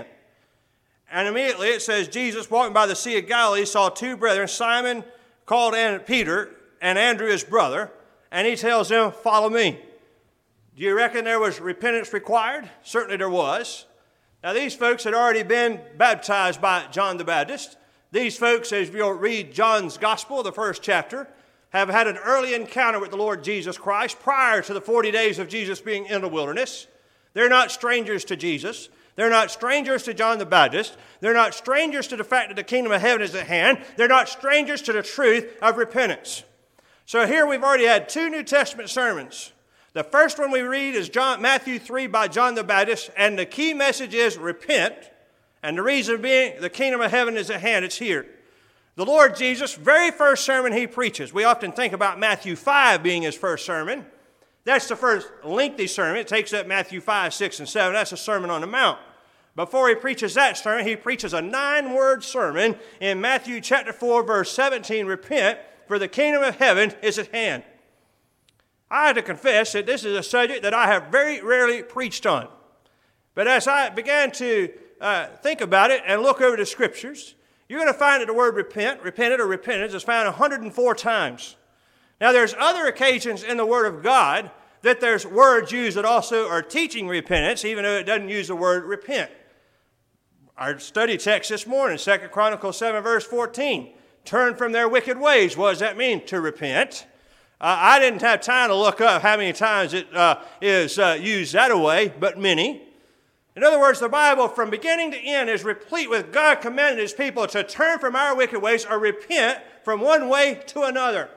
And immediately it says, Jesus walking by the Sea of Galilee saw two brethren, Simon called Peter and Andrew his brother, and he tells them, follow me. Do you reckon there was repentance required? Certainly there was. Now these folks had already been baptized by John the Baptist. These folks, as you'll read John's Gospel, the first chapter, have had an early encounter with the Lord Jesus Christ prior to the forty days of Jesus being in the wilderness. They're not strangers to Jesus. They're not strangers to John the Baptist. They're not strangers to the fact that the kingdom of heaven is at hand. They're not strangers to the truth of repentance. So here we've already had two New Testament sermons The first one we read is John, Matthew three by John the Baptist, and the key message is repent, and the reason being the kingdom of heaven is at hand, it's here. The Lord Jesus, very first sermon he preaches, we often think about Matthew five being his first sermon. That's the first lengthy sermon. It takes up Matthew five, six, and seven. That's a Sermon on the Mount. Before he preaches that sermon, he preaches a nine-word sermon in Matthew chapter four, verse seventeen, repent, for the kingdom of heaven is at hand. I have to confess that this is a subject that I have very rarely preached on. But as I began to uh, think about it and look over the Scriptures, you're going to find that the word repent, repented or repentance, is found one hundred four times. Now, there's other occasions in the Word of God that there's words used that also are teaching repentance, even though it doesn't use the word repent. Our study text this morning, Second Chronicles seven, verse fourteen. Turn from their wicked ways. What does that mean, to repent? Uh, I didn't have time to look up how many times it uh, is uh, used that way, but many. In other words, the Bible from beginning to end is replete with God commanding his people to turn from our wicked ways or repent from one way to another.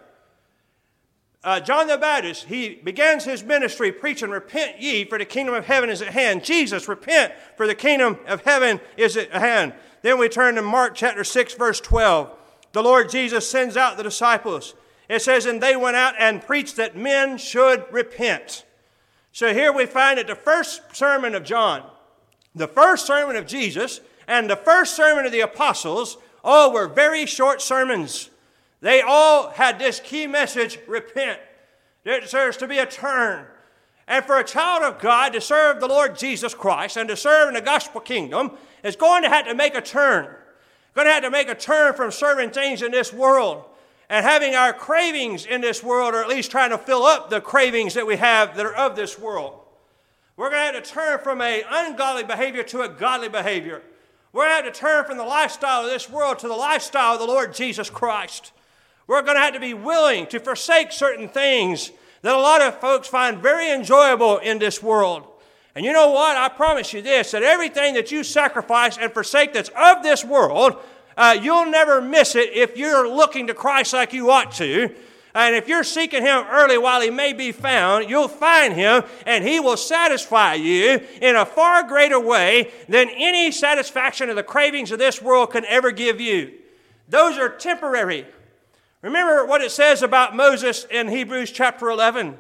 Uh, John the Baptist, he begins his ministry preaching, repent ye, for the kingdom of heaven is at hand. Jesus, repent, for the kingdom of heaven is at hand. Then we turn to Mark chapter six, verse twelve. The Lord Jesus sends out the disciples. It says, and they went out and preached that men should repent. So here we find that the first sermon of John, the first sermon of Jesus, and the first sermon of the apostles, all were very short sermons. They all had this key message, repent. There deserves to be a turn. And for a child of God to serve the Lord Jesus Christ and to serve in the gospel kingdom is going to have to make a turn. Going to have to make a turn from serving things in this world and having our cravings in this world, or at least trying to fill up the cravings that we have that are of this world. We're going to have to turn from an ungodly behavior to a godly behavior. We're going to have to turn from the lifestyle of this world to the lifestyle of the Lord Jesus Christ. We're going to have to be willing to forsake certain things that a lot of folks find very enjoyable in this world. And you know what? I promise you this, that everything that you sacrifice and forsake that's of this world, uh, you'll never miss it if you're looking to Christ like you ought to. And if you're seeking him early while he may be found, you'll find him, and he will satisfy you in a far greater way than any satisfaction of the cravings of this world can ever give you. Those are temporary. Remember what it says about Moses in Hebrews chapter eleven.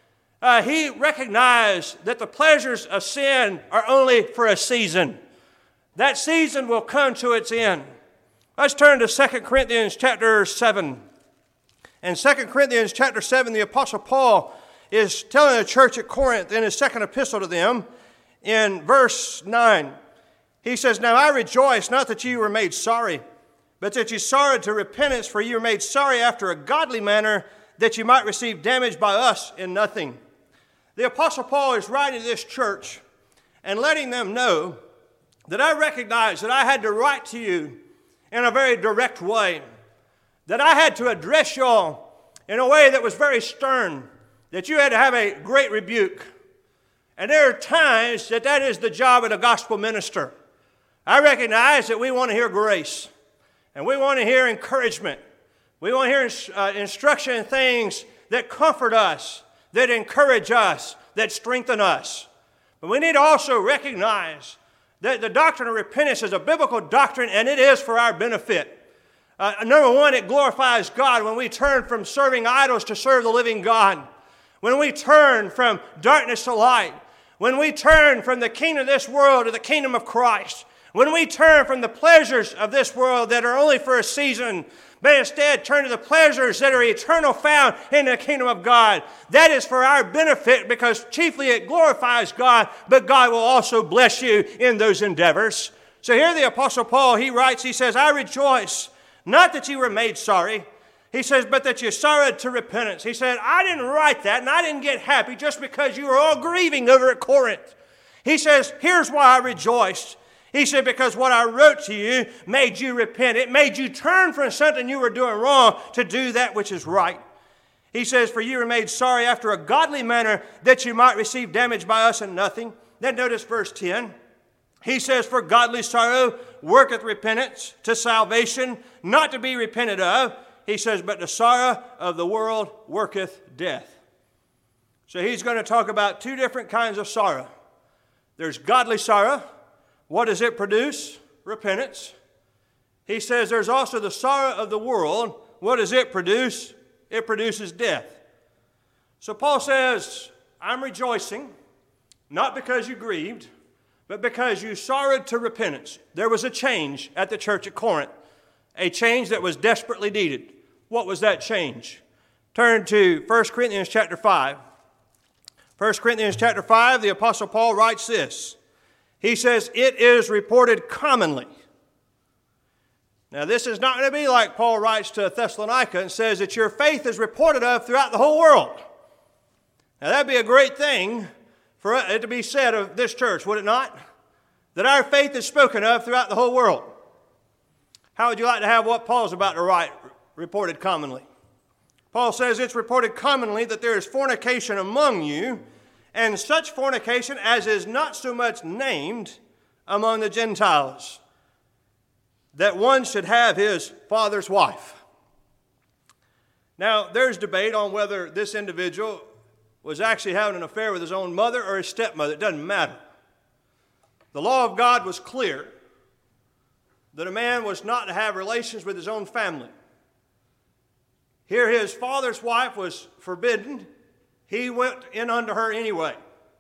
Uh, he recognized that the pleasures of sin are only for a season. That season will come to its end. Let's turn to Second Corinthians chapter seven. In Second Corinthians chapter seven, the Apostle Paul is telling the church at Corinth in his second epistle to them in verse nine. He says, now I rejoice not that you were made sorry, but that you sorrowed to repentance, for you were made sorry after a godly manner, that you might receive damage by us in nothing. The Apostle Paul is writing to this church and letting them know that I recognize that I had to write to you in a very direct way, that I had to address y'all in a way that was very stern, that you had to have a great rebuke. And there are times that that is the job of the gospel minister. I recognize that we want to hear grace. And we want to hear encouragement. We want to hear uh, instruction in things that comfort us, that encourage us, that strengthen us. But we need to also recognize that the doctrine of repentance is a biblical doctrine, and it is for our benefit. Uh, number one, it glorifies God when we turn from serving idols to serve the living God. When we turn from darkness to light. When we turn from the kingdom of this world to the kingdom of Christ. When we turn from the pleasures of this world that are only for a season, but instead turn to the pleasures that are eternal found in the kingdom of God. That is for our benefit, because chiefly it glorifies God, but God will also bless you in those endeavors. So here the Apostle Paul, he writes, he says, I rejoice, not that you were made sorry. He says, but that you sorrowed to repentance. He said, I didn't write that, and I didn't get happy just because you were all grieving over at Corinth. He says, here's why I rejoiced. He said, because what I wrote to you made you repent. It made you turn from something you were doing wrong to do that which is right. He says, for you were made sorry after a godly manner, that you might receive damage by us in nothing. Then notice verse ten. He says, for godly sorrow worketh repentance to salvation, not to be repented of. He says, but the sorrow of the world worketh death. So he's going to talk about two different kinds of sorrow. There's godly sorrow. What does it produce? Repentance. He says there's also the sorrow of the world. What does it produce? It produces death. So Paul says, I'm rejoicing, not because you grieved, but because you sorrowed to repentance. There was a change at the church at Corinth, a change that was desperately needed. What was that change? Turn to First Corinthians chapter five. First Corinthians chapter five, the Apostle Paul writes this. He says, it is reported commonly. Now, this is not going to be like Paul writes to Thessalonica and says that your faith is reported of throughout the whole world. Now, that'd be a great thing for it to be said of this church, would it not? That our faith is spoken of throughout the whole world. How would you like to have what Paul's about to write reported commonly? Paul says it's reported commonly that there is fornication among you, and such fornication as is not so much named among the Gentiles, that one should have his father's wife. Now, there's debate on whether this individual was actually having an affair with his own mother or his stepmother. It doesn't matter. The law of God was clear that a man was not to have relations with his own family. Here his father's wife was forbidden. He went in unto her anyway.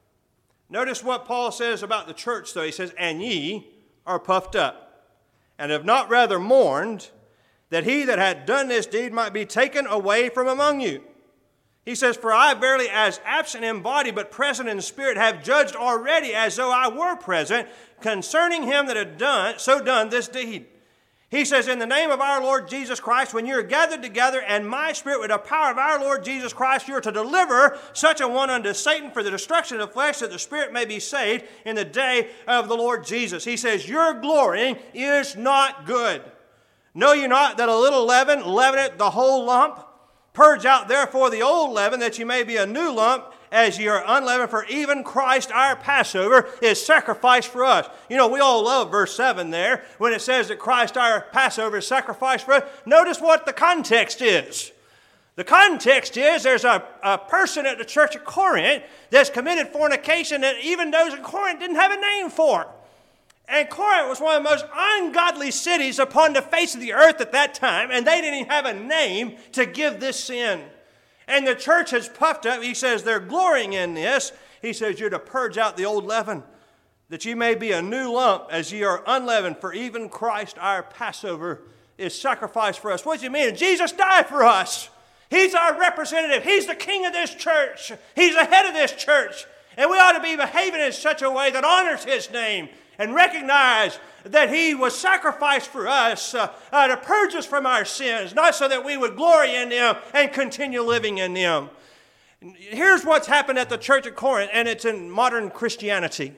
Notice what Paul says about the church, though. He says, and ye are puffed up, and have not rather mourned, that he that had done this deed might be taken away from among you. He says, for I verily, as absent in body, but present in spirit, have judged already as though I were present, concerning him that had done so done this deed. He says, in the name of our Lord Jesus Christ, when you're gathered together, and my spirit with the power of our Lord Jesus Christ, you're to deliver such a one unto Satan for the destruction of the flesh, that the spirit may be saved in the day of the Lord Jesus. He says, your glorying is not good. Know you not that a little leaven leaveneth the whole lump? Purge out therefore the old leaven, that ye may be a new lump, as ye are unleavened, for even Christ our Passover is sacrificed for us. You know, we all love verse seven there, when it says that Christ our Passover is sacrificed for us. Notice what the context is. The context is there's a, a person at the church of Corinth that's committed fornication that even those in Corinth didn't have a name for. And Corinth was one of the most ungodly cities upon the face of the earth at that time, and they didn't even have a name to give this sin. And the church has puffed up. He says they're glorying in this. He says you're to purge out the old leaven, that ye may be a new lump, as ye are unleavened, for even Christ our Passover is sacrificed for us. What do you mean? Jesus died for us. He's our representative. He's the king of this church. He's the head of this church. And we ought to be behaving in such a way that honors his name, and recognize that he was sacrificed for us uh, uh, to purge us from our sins, not so that we would glory in them and continue living in them. Here's what's happened at the church of Corinth, and it's in modern Christianity.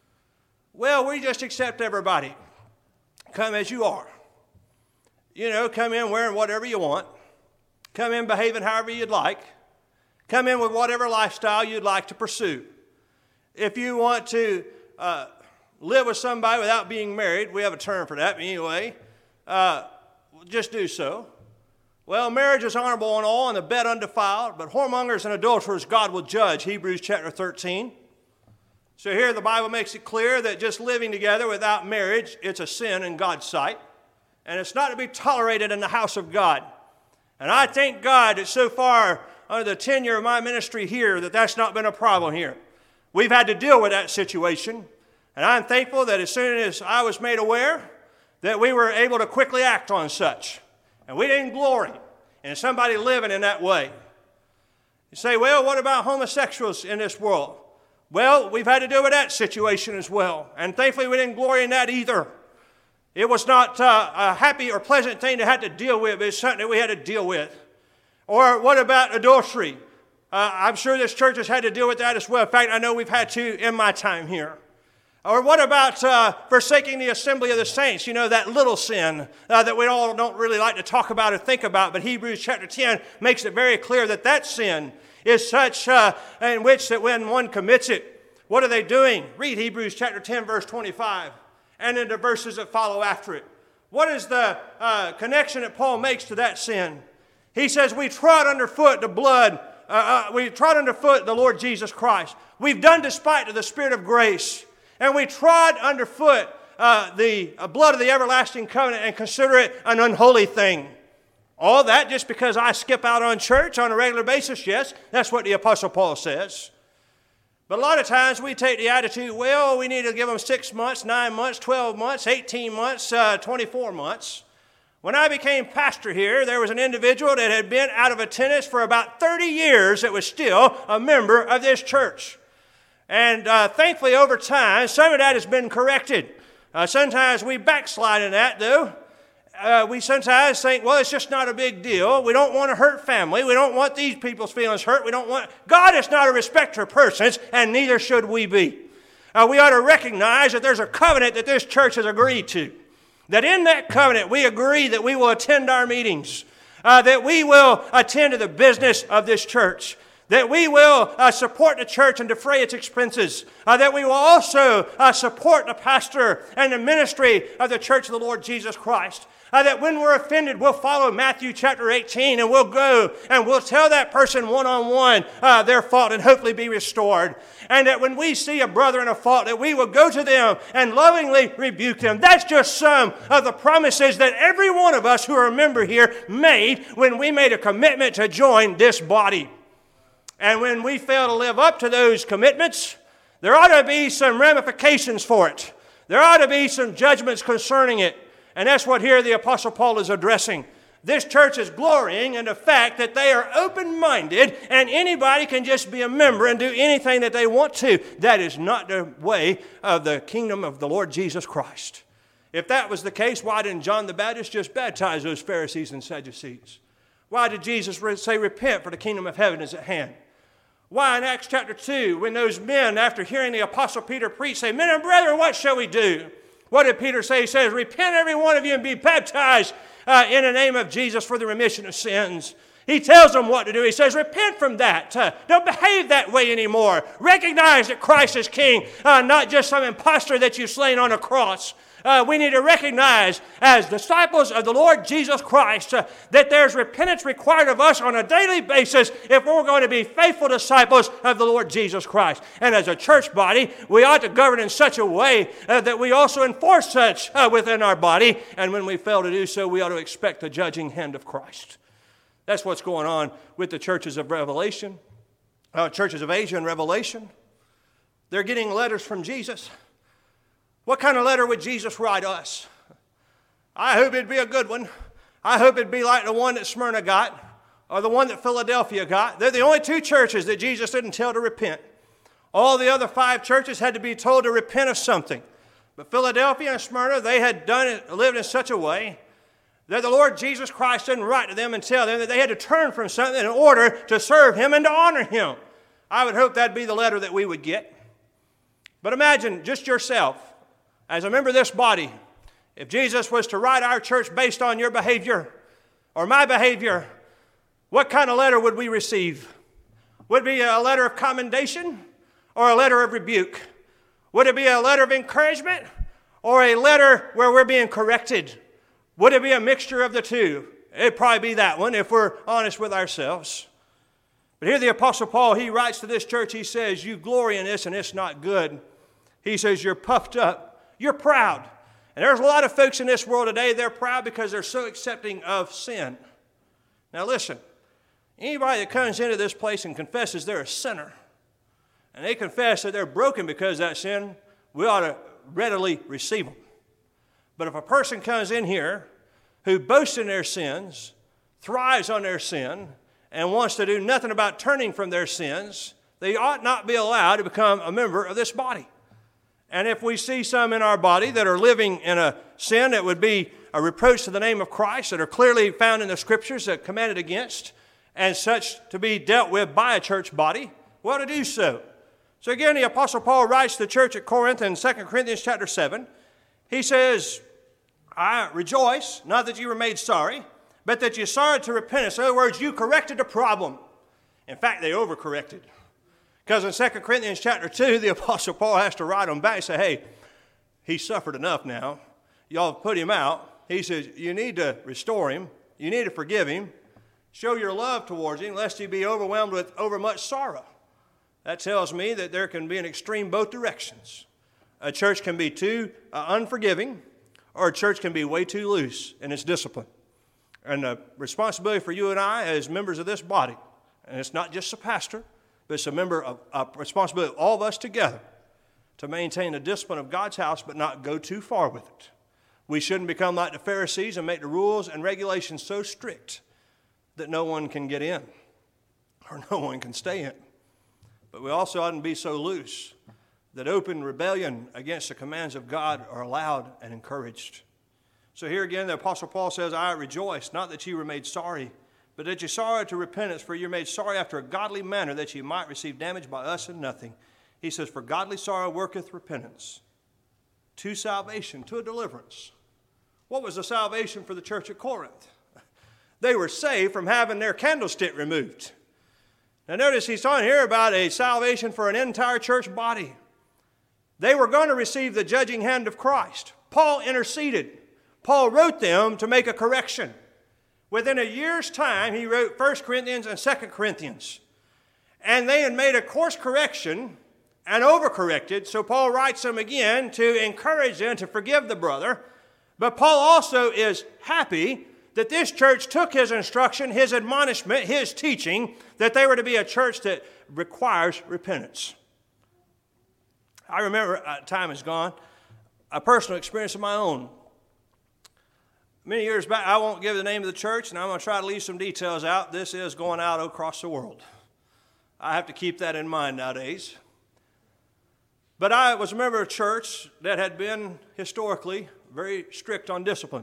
Well, we just accept everybody. Come as you are. You know, come in wearing whatever you want. Come in behaving however you'd like. Come in with whatever lifestyle you'd like to pursue. If you want to uh, live with somebody without being married, we have a term for that, but anyway, uh, just do so. Well, marriage is honorable in all, and the bed undefiled, but whoremongers and adulterers God will judge, Hebrews chapter thirteen. So here the Bible makes it clear that just living together without marriage, it's a sin in God's sight, and it's not to be tolerated in the house of God. And I thank God that so far under the tenure of my ministry here that that's not been a problem here. We've had to deal with that situation. And I'm thankful that as soon as I was made aware, that we were able to quickly act on such. And we didn't glory in somebody living in that way. You say, well, what about homosexuals in this world? Well, we've had to deal with that situation as well. And thankfully, we didn't glory in that either. It was not uh, a happy or pleasant thing to have to deal with. It's something that we had to deal with. Or what about adultery? Uh, I'm sure this church has had to deal with that as well. In fact, I know we've had to in my time here. Or what about uh, forsaking the assembly of the saints? You know, that little sin uh, that we all don't really like to talk about or think about. But Hebrews chapter ten makes it very clear that that sin is such uh, in which that when one commits it, what are they doing? Read Hebrews chapter ten, verse twenty-five, and then the verses that follow after it. What is the uh, connection that Paul makes to that sin? He says, we trod underfoot the blood uh, uh, we trod underfoot the Lord Jesus Christ. We've done despite of the Spirit of grace. And we trod underfoot uh, the uh, blood of the everlasting covenant and consider it an unholy thing. All that just because I skip out on church on a regular basis? Yes, that's what the Apostle Paul says. But a lot of times we take the attitude, well, we need to give them six months, nine months, twelve months, eighteen months, uh, twenty-four months. When I became pastor here, there was an individual that had been out of attendance for about thirty years that was still a member of this church. And uh, thankfully over time, some of that has been corrected. Uh, sometimes we backslide in that, though. Uh, we sometimes think, well, it's just not a big deal. We don't want to hurt family. We don't want these people's feelings hurt. We don't want... God is not a respecter of persons, and neither should we be. Uh, we ought to recognize that there's a covenant that this church has agreed to. That in that covenant, we agree that we will attend our meetings. Uh, that we will attend to the business of this church. That we will uh, support the church and defray its expenses. Uh, that we will also uh, support the pastor and the ministry of the church of the Lord Jesus Christ. Uh, that when we're offended, we'll follow Matthew chapter eighteen and we'll go and we'll tell that person one-on-one uh, their fault and hopefully be restored. And that when we see a brother in a fault, that we will go to them and lovingly rebuke them. That's just some of the promises that every one of us who are a member here made when we made a commitment to join this body. And when we fail to live up to those commitments, there ought to be some ramifications for it. There ought to be some judgments concerning it. And that's what here the Apostle Paul is addressing. This church is glorying in the fact that they are open-minded and anybody can just be a member and do anything that they want to. That is not the way of the kingdom of the Lord Jesus Christ. If that was the case, why didn't John the Baptist just baptize those Pharisees and Sadducees? Why did Jesus say, repent, for the kingdom of heaven is at hand? Why in Acts chapter two, when those men, after hearing the Apostle Peter preach, say, men and brethren, what shall we do? What did Peter say? He says, repent every one of you and be baptized uh, in the name of Jesus for the remission of sins. He tells them what to do. He says, repent from that. Uh, don't behave that way anymore. Recognize that Christ is king, uh, not just some impostor that you've slain on a cross. Uh, we need to recognize as disciples of the Lord Jesus Christ uh, that there's repentance required of us on a daily basis if we're going to be faithful disciples of the Lord Jesus Christ. And as a church body, we ought to govern in such a way uh, that we also enforce such uh, within our body. And when we fail to do so, we ought to expect the judging hand of Christ. That's what's going on with the churches of Revelation, uh, churches of Asia and Revelation. They're getting letters from Jesus. What kind of letter would Jesus write us? I hope it'd be a good one. I hope it'd be like the one that Smyrna got or the one that Philadelphia got. They're the only two churches that Jesus didn't tell to repent. All the other five churches had to be told to repent of something. But Philadelphia and Smyrna, they had done it, lived in such a way that the Lord Jesus Christ didn't write to them and tell them that they had to turn from something in order to serve Him and to honor Him. I would hope that'd be the letter that we would get. But imagine just yourself, as a member of this body, if Jesus was to write our church based on your behavior or my behavior, what kind of letter would we receive? Would it be a letter of commendation or a letter of rebuke? Would it be a letter of encouragement or a letter where we're being corrected? Would it be a mixture of the two? It'd probably be that one if we're honest with ourselves. But here the Apostle Paul, he writes to this church, he says, you glory in this and it's not good. He says, you're puffed up. You're proud. And there's a lot of folks in this world today, they're proud because they're so accepting of sin. Now listen, anybody that comes into this place and confesses they're a sinner, and they confess that they're broken because of that sin, we ought to readily receive them. But if a person comes in here who boasts in their sins, thrives on their sin, and wants to do nothing about turning from their sins, they ought not be allowed to become a member of this body. And if we see some in our body that are living in a sin that would be a reproach to the name of Christ, that are clearly found in the Scriptures that commanded against, and such to be dealt with by a church body, we ought to do so. So again, the Apostle Paul writes to the church at Corinth in Second Corinthians chapter seven. He says, I rejoice, not that you were made sorry, but that you sorrowed to repentance. In other words, you corrected the problem. In fact, they overcorrected. Because in Second Corinthians chapter two, the Apostle Paul has to write them back and say, hey, he suffered enough now. Y'all put him out. He says, you need to restore him. You need to forgive him. Show your love towards him, lest he be overwhelmed with overmuch sorrow. That tells me that there can be an extreme both directions. A church can be too uh, unforgiving, or a church can be way too loose in its discipline. And the responsibility for you and I as members of this body, and it's not just a pastor, but it's a member of a responsibility of all of us together to maintain the discipline of God's house, but not go too far with it. We shouldn't become like the Pharisees and make the rules and regulations so strict that no one can get in or no one can stay in. But we also oughtn't be so loose that open rebellion against the commands of God are allowed and encouraged. So here again, the Apostle Paul says, I rejoice, not that you were made sorry, but that you sorrow to repentance, for you're made sorry after a godly manner, that you might receive damage by us and nothing. He says, for godly sorrow worketh repentance, to salvation, to a deliverance. What was the salvation for the church at Corinth? They were saved from having their candlestick removed. Now notice he's talking here about a salvation for an entire church body. They were going to receive the judging hand of Christ. Paul interceded. Paul wrote them to make a correction. Within a year's time, he wrote First Corinthians and Second Corinthians. And they had made a course correction and overcorrected, so Paul writes them again to encourage them to forgive the brother. But Paul also is happy that this church took his instruction, his admonishment, his teaching, that they were to be a church that requires repentance. I remember, uh, time is gone, a personal experience of my own. Many years back, I won't give the name of the church, and I'm going to try to leave some details out. This is going out across the world. I have to keep that in mind nowadays. But I was a member of a church that had been historically very strict on discipline.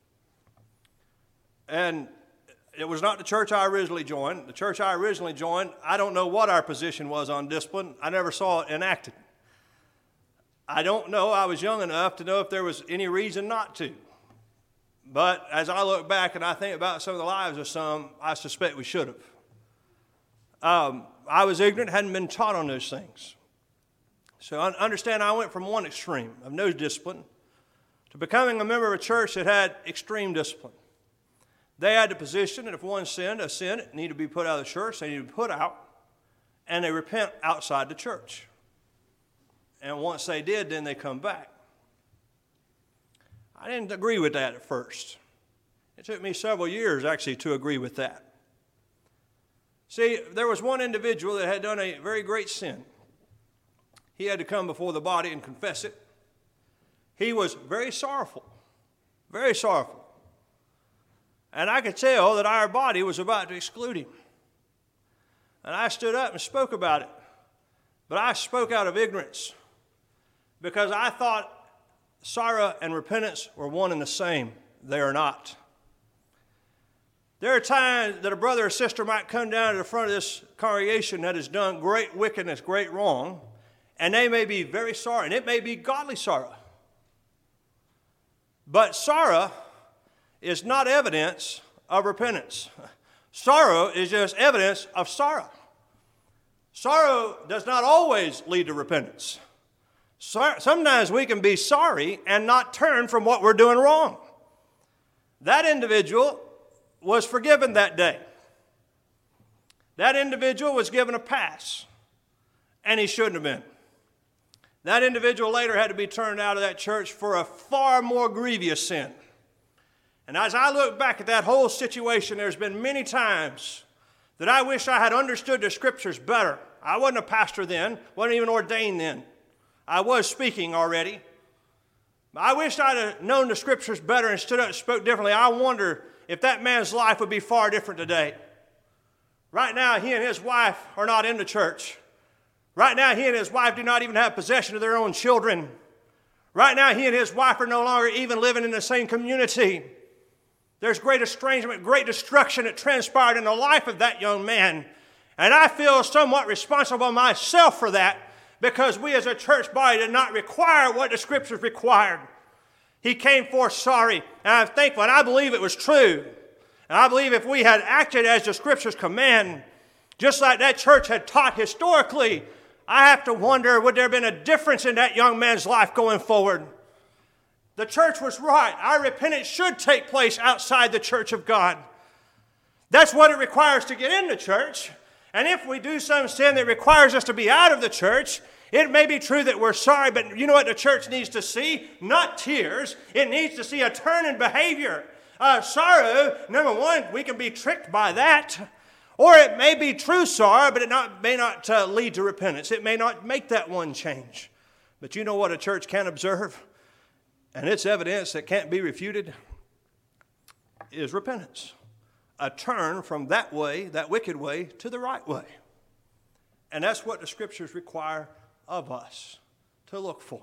And it was not the church I originally joined. The church I originally joined, I don't know what our position was on discipline. I never saw it enacted. I don't know. I was young enough to know if there was any reason not to. But as I look back and I think about some of the lives of some, I suspect we should have. Um, I was ignorant, hadn't been taught on those things. So understand, I went from one extreme of no discipline to becoming a member of a church that had extreme discipline. They had the position that if one sinned, a sin, it needed to be put out of the church, they needed to be put out, and they repent outside the church. And once they did, then they come back. I didn't agree with that at first. It took me several years, actually, to agree with that. See, there was one individual that had done a very great sin. He had to come before the body and confess it. He was very sorrowful, very sorrowful. And I could tell that our body was about to exclude him. And I stood up and spoke about it. But I spoke out of ignorance because I thought sorrow and repentance were one and the same. They are not. There are times that a brother or sister might come down to the front of this congregation that has done great wickedness, great wrong, and they may be very sorry, and it may be godly sorrow. But sorrow is not evidence of repentance. Sorrow is just evidence of sorrow. Sorrow does not always lead to repentance. Sometimes we can be sorry and not turn from what we're doing wrong. That individual was forgiven that day. That individual was given a pass, and he shouldn't have been. That individual later had to be turned out of that church for a far more grievous sin. And as I look back at that whole situation, there's been many times that I wish I had understood the Scriptures better. I wasn't a pastor then, wasn't even ordained then. I was speaking already. I wish I'd have known the Scriptures better and stood up and spoke differently. I wonder if that man's life would be far different today. Right now, he and his wife are not in the church. Right now, he and his wife do not even have possession of their own children. Right now, he and his wife are no longer even living in the same community. There's great estrangement, great destruction that transpired in the life of that young man. And I feel somewhat responsible myself for that because we as a church body did not require what the Scriptures required. He came forth sorry, and I'm thankful, and I believe it was true. And I believe if we had acted as the Scriptures command, just like that church had taught historically, I have to wonder, would there have been a difference in that young man's life going forward? The church was right. Our repentance should take place outside the church of God. That's what it requires to get in the church. And if we do some sin that requires us to be out of the church, it may be true that we're sorry, but you know what the church needs to see? Not tears. It needs to see a turn in behavior. Uh, sorrow, number one, we can be tricked by that. Or it may be true sorrow, but it not, may not uh, lead to repentance. It may not make that one change. But you know what a church can observe? And it's evidence that can't be refuted, is repentance. A turn from that way, that wicked way, to the right way. And that's what the Scriptures require of us to look for.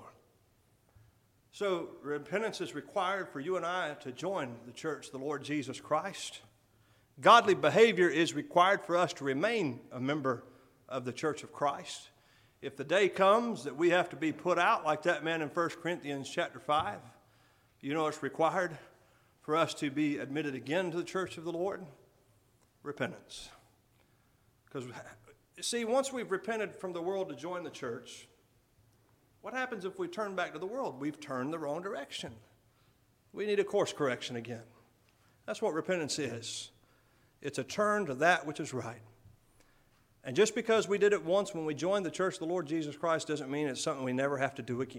So repentance is required for you and I to join the church of the Lord Jesus Christ. Godly behavior is required for us to remain a member of the church of Christ. If the day comes that we have to be put out like that man in First Corinthians chapter five, you know it's required for us to be admitted again to the church of the Lord? Repentance. Because, see, once we've repented from the world to join the church, what happens if we turn back to the world? We've turned the wrong direction. We need a course correction again. That's what repentance is. It's a turn to that which is right. And just because we did it once when we joined the church of the Lord Jesus Christ doesn't mean it's something we never have to do again.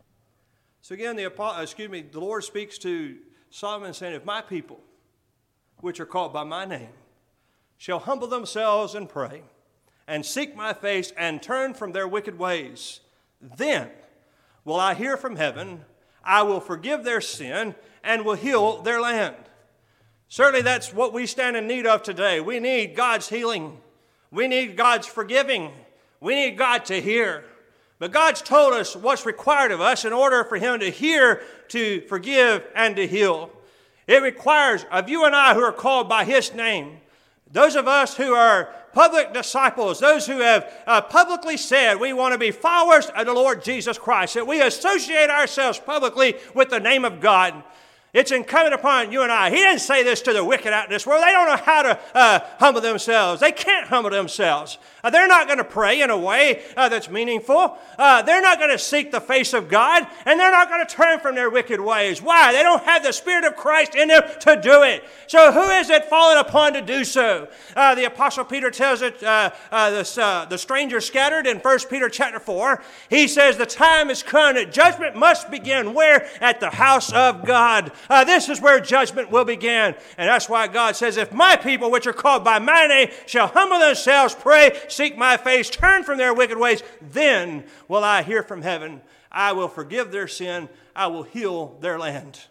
So again, the excuse me, the Lord speaks to Solomon saying, if my people, which are called by my name, shall humble themselves and pray, and seek my face, and turn from their wicked ways, then will I hear from heaven, I will forgive their sin, and will heal their land. Certainly that's what we stand in need of today. We need God's healing. We need God's forgiving. We need God to hear. But God's told us what's required of us in order for Him to hear, to forgive, and to heal. It requires of you and I who are called by His name, those of us who are public disciples, those who have uh, publicly said we want to be followers of the Lord Jesus Christ, that we associate ourselves publicly with the name of God. It's incumbent upon you and I. He didn't say this to the wicked out in this world. They don't know how to uh, humble themselves. They can't humble themselves. Uh, they're not going to pray in a way uh, that's meaningful. Uh, they're not going to seek the face of God, and they're not going to turn from their wicked ways. Why? They don't have the Spirit of Christ in them to do it. So who is it fallen upon to do so? Uh, the Apostle Peter tells it, uh, uh, this, uh, the stranger scattered in First Peter chapter four. He says the time is come that judgment must begin. Where? At the house of God. Uh, this is where judgment will begin. And that's why God says, if my people, which are called by my name, shall humble themselves, pray, seek my face, turn from their wicked ways, then will I hear from heaven. I will forgive their sin. I will heal their land.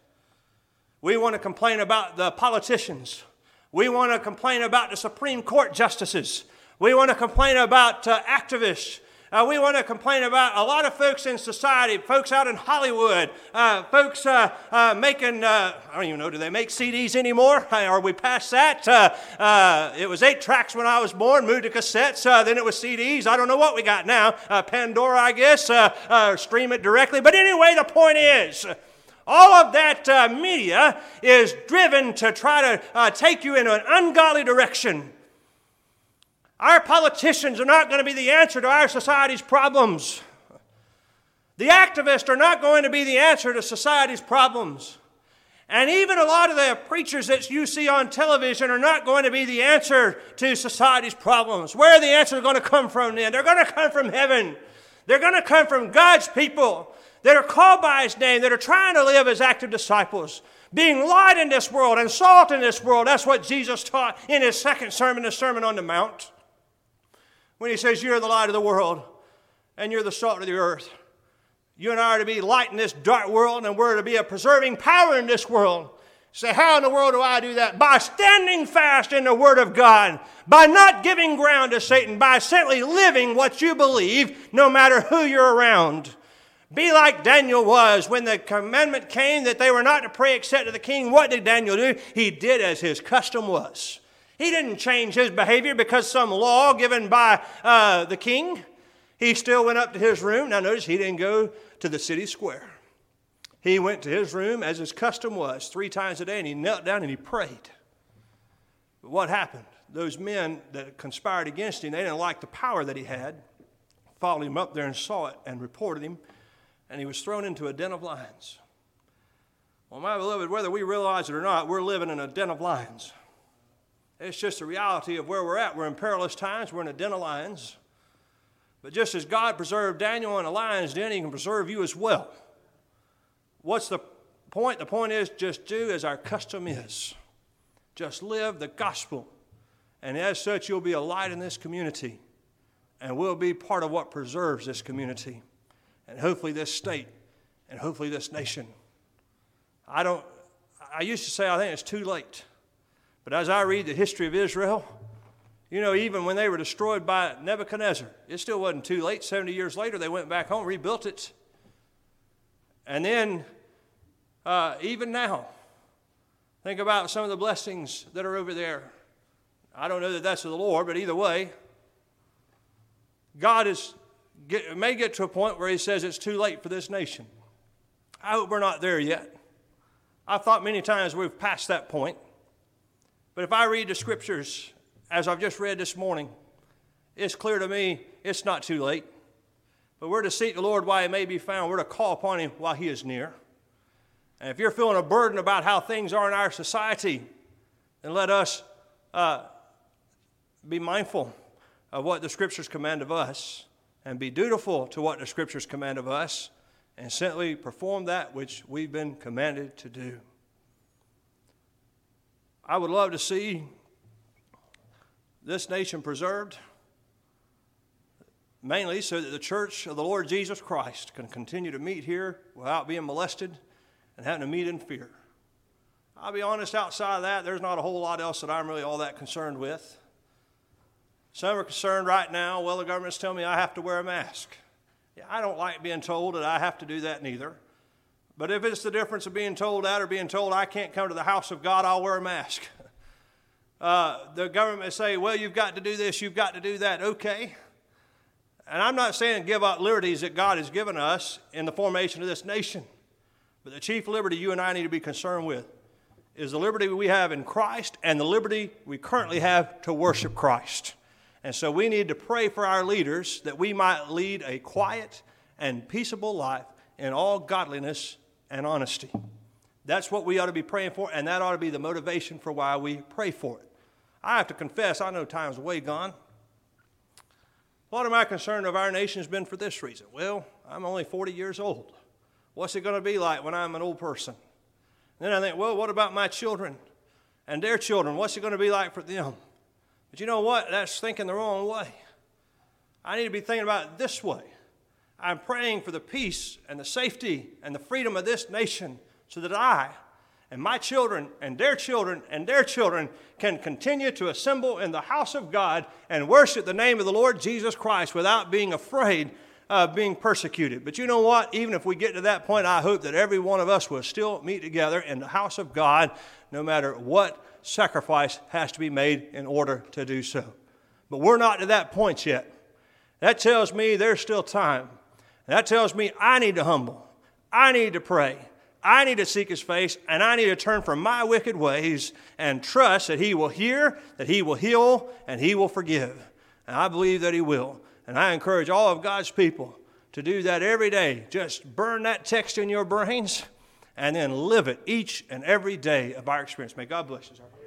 We want to complain about the politicians. We want to complain about the Supreme Court justices. We want to complain about uh, activists. Uh, we want to complain about a lot of folks in society, folks out in Hollywood, uh, folks uh, uh, making, uh, I don't even know, do they make C Ds anymore? Are we past that? Uh, uh, it was eight tracks when I was born, moved to cassettes, uh, then it was C Ds. I don't know what we got now. Uh, Pandora, I guess, uh, uh, stream it directly. But anyway, the point is, all of that uh, media is driven to try to uh, take you in an ungodly direction. Our politicians are not going to be the answer to our society's problems. The activists are not going to be the answer to society's problems. And even a lot of the preachers that you see on television are not going to be the answer to society's problems. Where are the answers going to come from then? They're going to come from heaven. They're going to come from God's people that are called by His name, that are trying to live as active disciples, being light in this world and salt in this world. That's what Jesus taught in His second sermon, the Sermon on the Mount. When He says, you're the light of the world and you're the salt of the earth. You and I are to be light in this dark world, and we're to be a preserving power in this world. Say, how in the world do I do that? By standing fast in the Word of God, by not giving ground to Satan, by simply living what you believe no matter who you're around. Be like Daniel was when the commandment came that they were not to pray except to the king. What did Daniel do? He did as his custom was. He didn't change his behavior because some law given by uh, the king. He still went up to his room. Now notice he didn't go to the city square. He went to his room as his custom was three times a day, and he knelt down and he prayed. But what happened? Those men that conspired against him, they didn't like the power that he had, followed him up there and saw it and reported him, and he was thrown into a den of lions. Well, my beloved, whether we realize it or not, we're living in a den of lions. It's just the reality of where we're at. We're in perilous times. We're in a den of lions. But just as God preserved Daniel in a lion's den, he can preserve you as well. What's the point? The point is just do as our custom is. Just live the gospel. And as such, you'll be a light in this community. And we'll be part of what preserves this community. And hopefully this state. And hopefully this nation. I don't, I used to say I think it's too late. But as I read the history of Israel, you know, even when they were destroyed by Nebuchadnezzar, it still wasn't too late. seventy years later, they went back home, rebuilt it. And then, uh, even now, think about some of the blessings that are over there. I don't know that that's of the Lord, but either way, God is get, may get to a point where he says it's too late for this nation. I hope we're not there yet. I've thought many times we've passed that point. But if I read the scriptures, as I've just read this morning, it's clear to me it's not too late. But we're to seek the Lord while he may be found. We're to call upon him while he is near. And if you're feeling a burden about how things are in our society, then let us uh, be mindful of what the scriptures command of us and be dutiful to what the scriptures command of us and simply perform that which we've been commanded to do. I would love to see this nation preserved, mainly so that the church of the Lord Jesus Christ can continue to meet here without being molested and having to meet in fear. I'll be honest, outside of that, there's not a whole lot else that I'm really all that concerned with. Some are concerned right now, well, the government's telling me I have to wear a mask. Yeah, I don't like being told that I have to do that neither. But if it's the difference of being told that or being told I can't come to the house of God, I'll wear a mask. Uh, the government may say, well, you've got to do this, you've got to do that. Okay. And I'm not saying give up liberties that God has given us in the formation of this nation. But the chief liberty you and I need to be concerned with is the liberty we have in Christ and the liberty we currently have to worship Christ. And so we need to pray for our leaders that we might lead a quiet and peaceable life in all godliness and honesty. That's what we ought to be praying for, and that ought to be the motivation for why we pray for it. I have to confess, I know time's way gone. A lot of my concern of our nation has been for this reason. Well, I'm only forty years old. What's it going to be like when I'm an old person? And then I think, well, what about my children and their children? What's it going to be like for them? But you know what? That's thinking the wrong way. I need to be thinking about it this way. I'm praying for the peace and the safety and the freedom of this nation so that I and my children and their children and their children can continue to assemble in the house of God and worship the name of the Lord Jesus Christ without being afraid of being persecuted. But you know what? Even if we get to that point, I hope that every one of us will still meet together in the house of God no matter what sacrifice has to be made in order to do so. But we're not to that point yet. That tells me there's still time. That tells me I need to humble. I need to pray. I need to seek his face, and I need to turn from my wicked ways and trust that he will hear, that he will heal, and he will forgive. And I believe that he will. And I encourage all of God's people to do that every day. Just burn that text in your brains and then live it each and every day of our experience. May God bless you.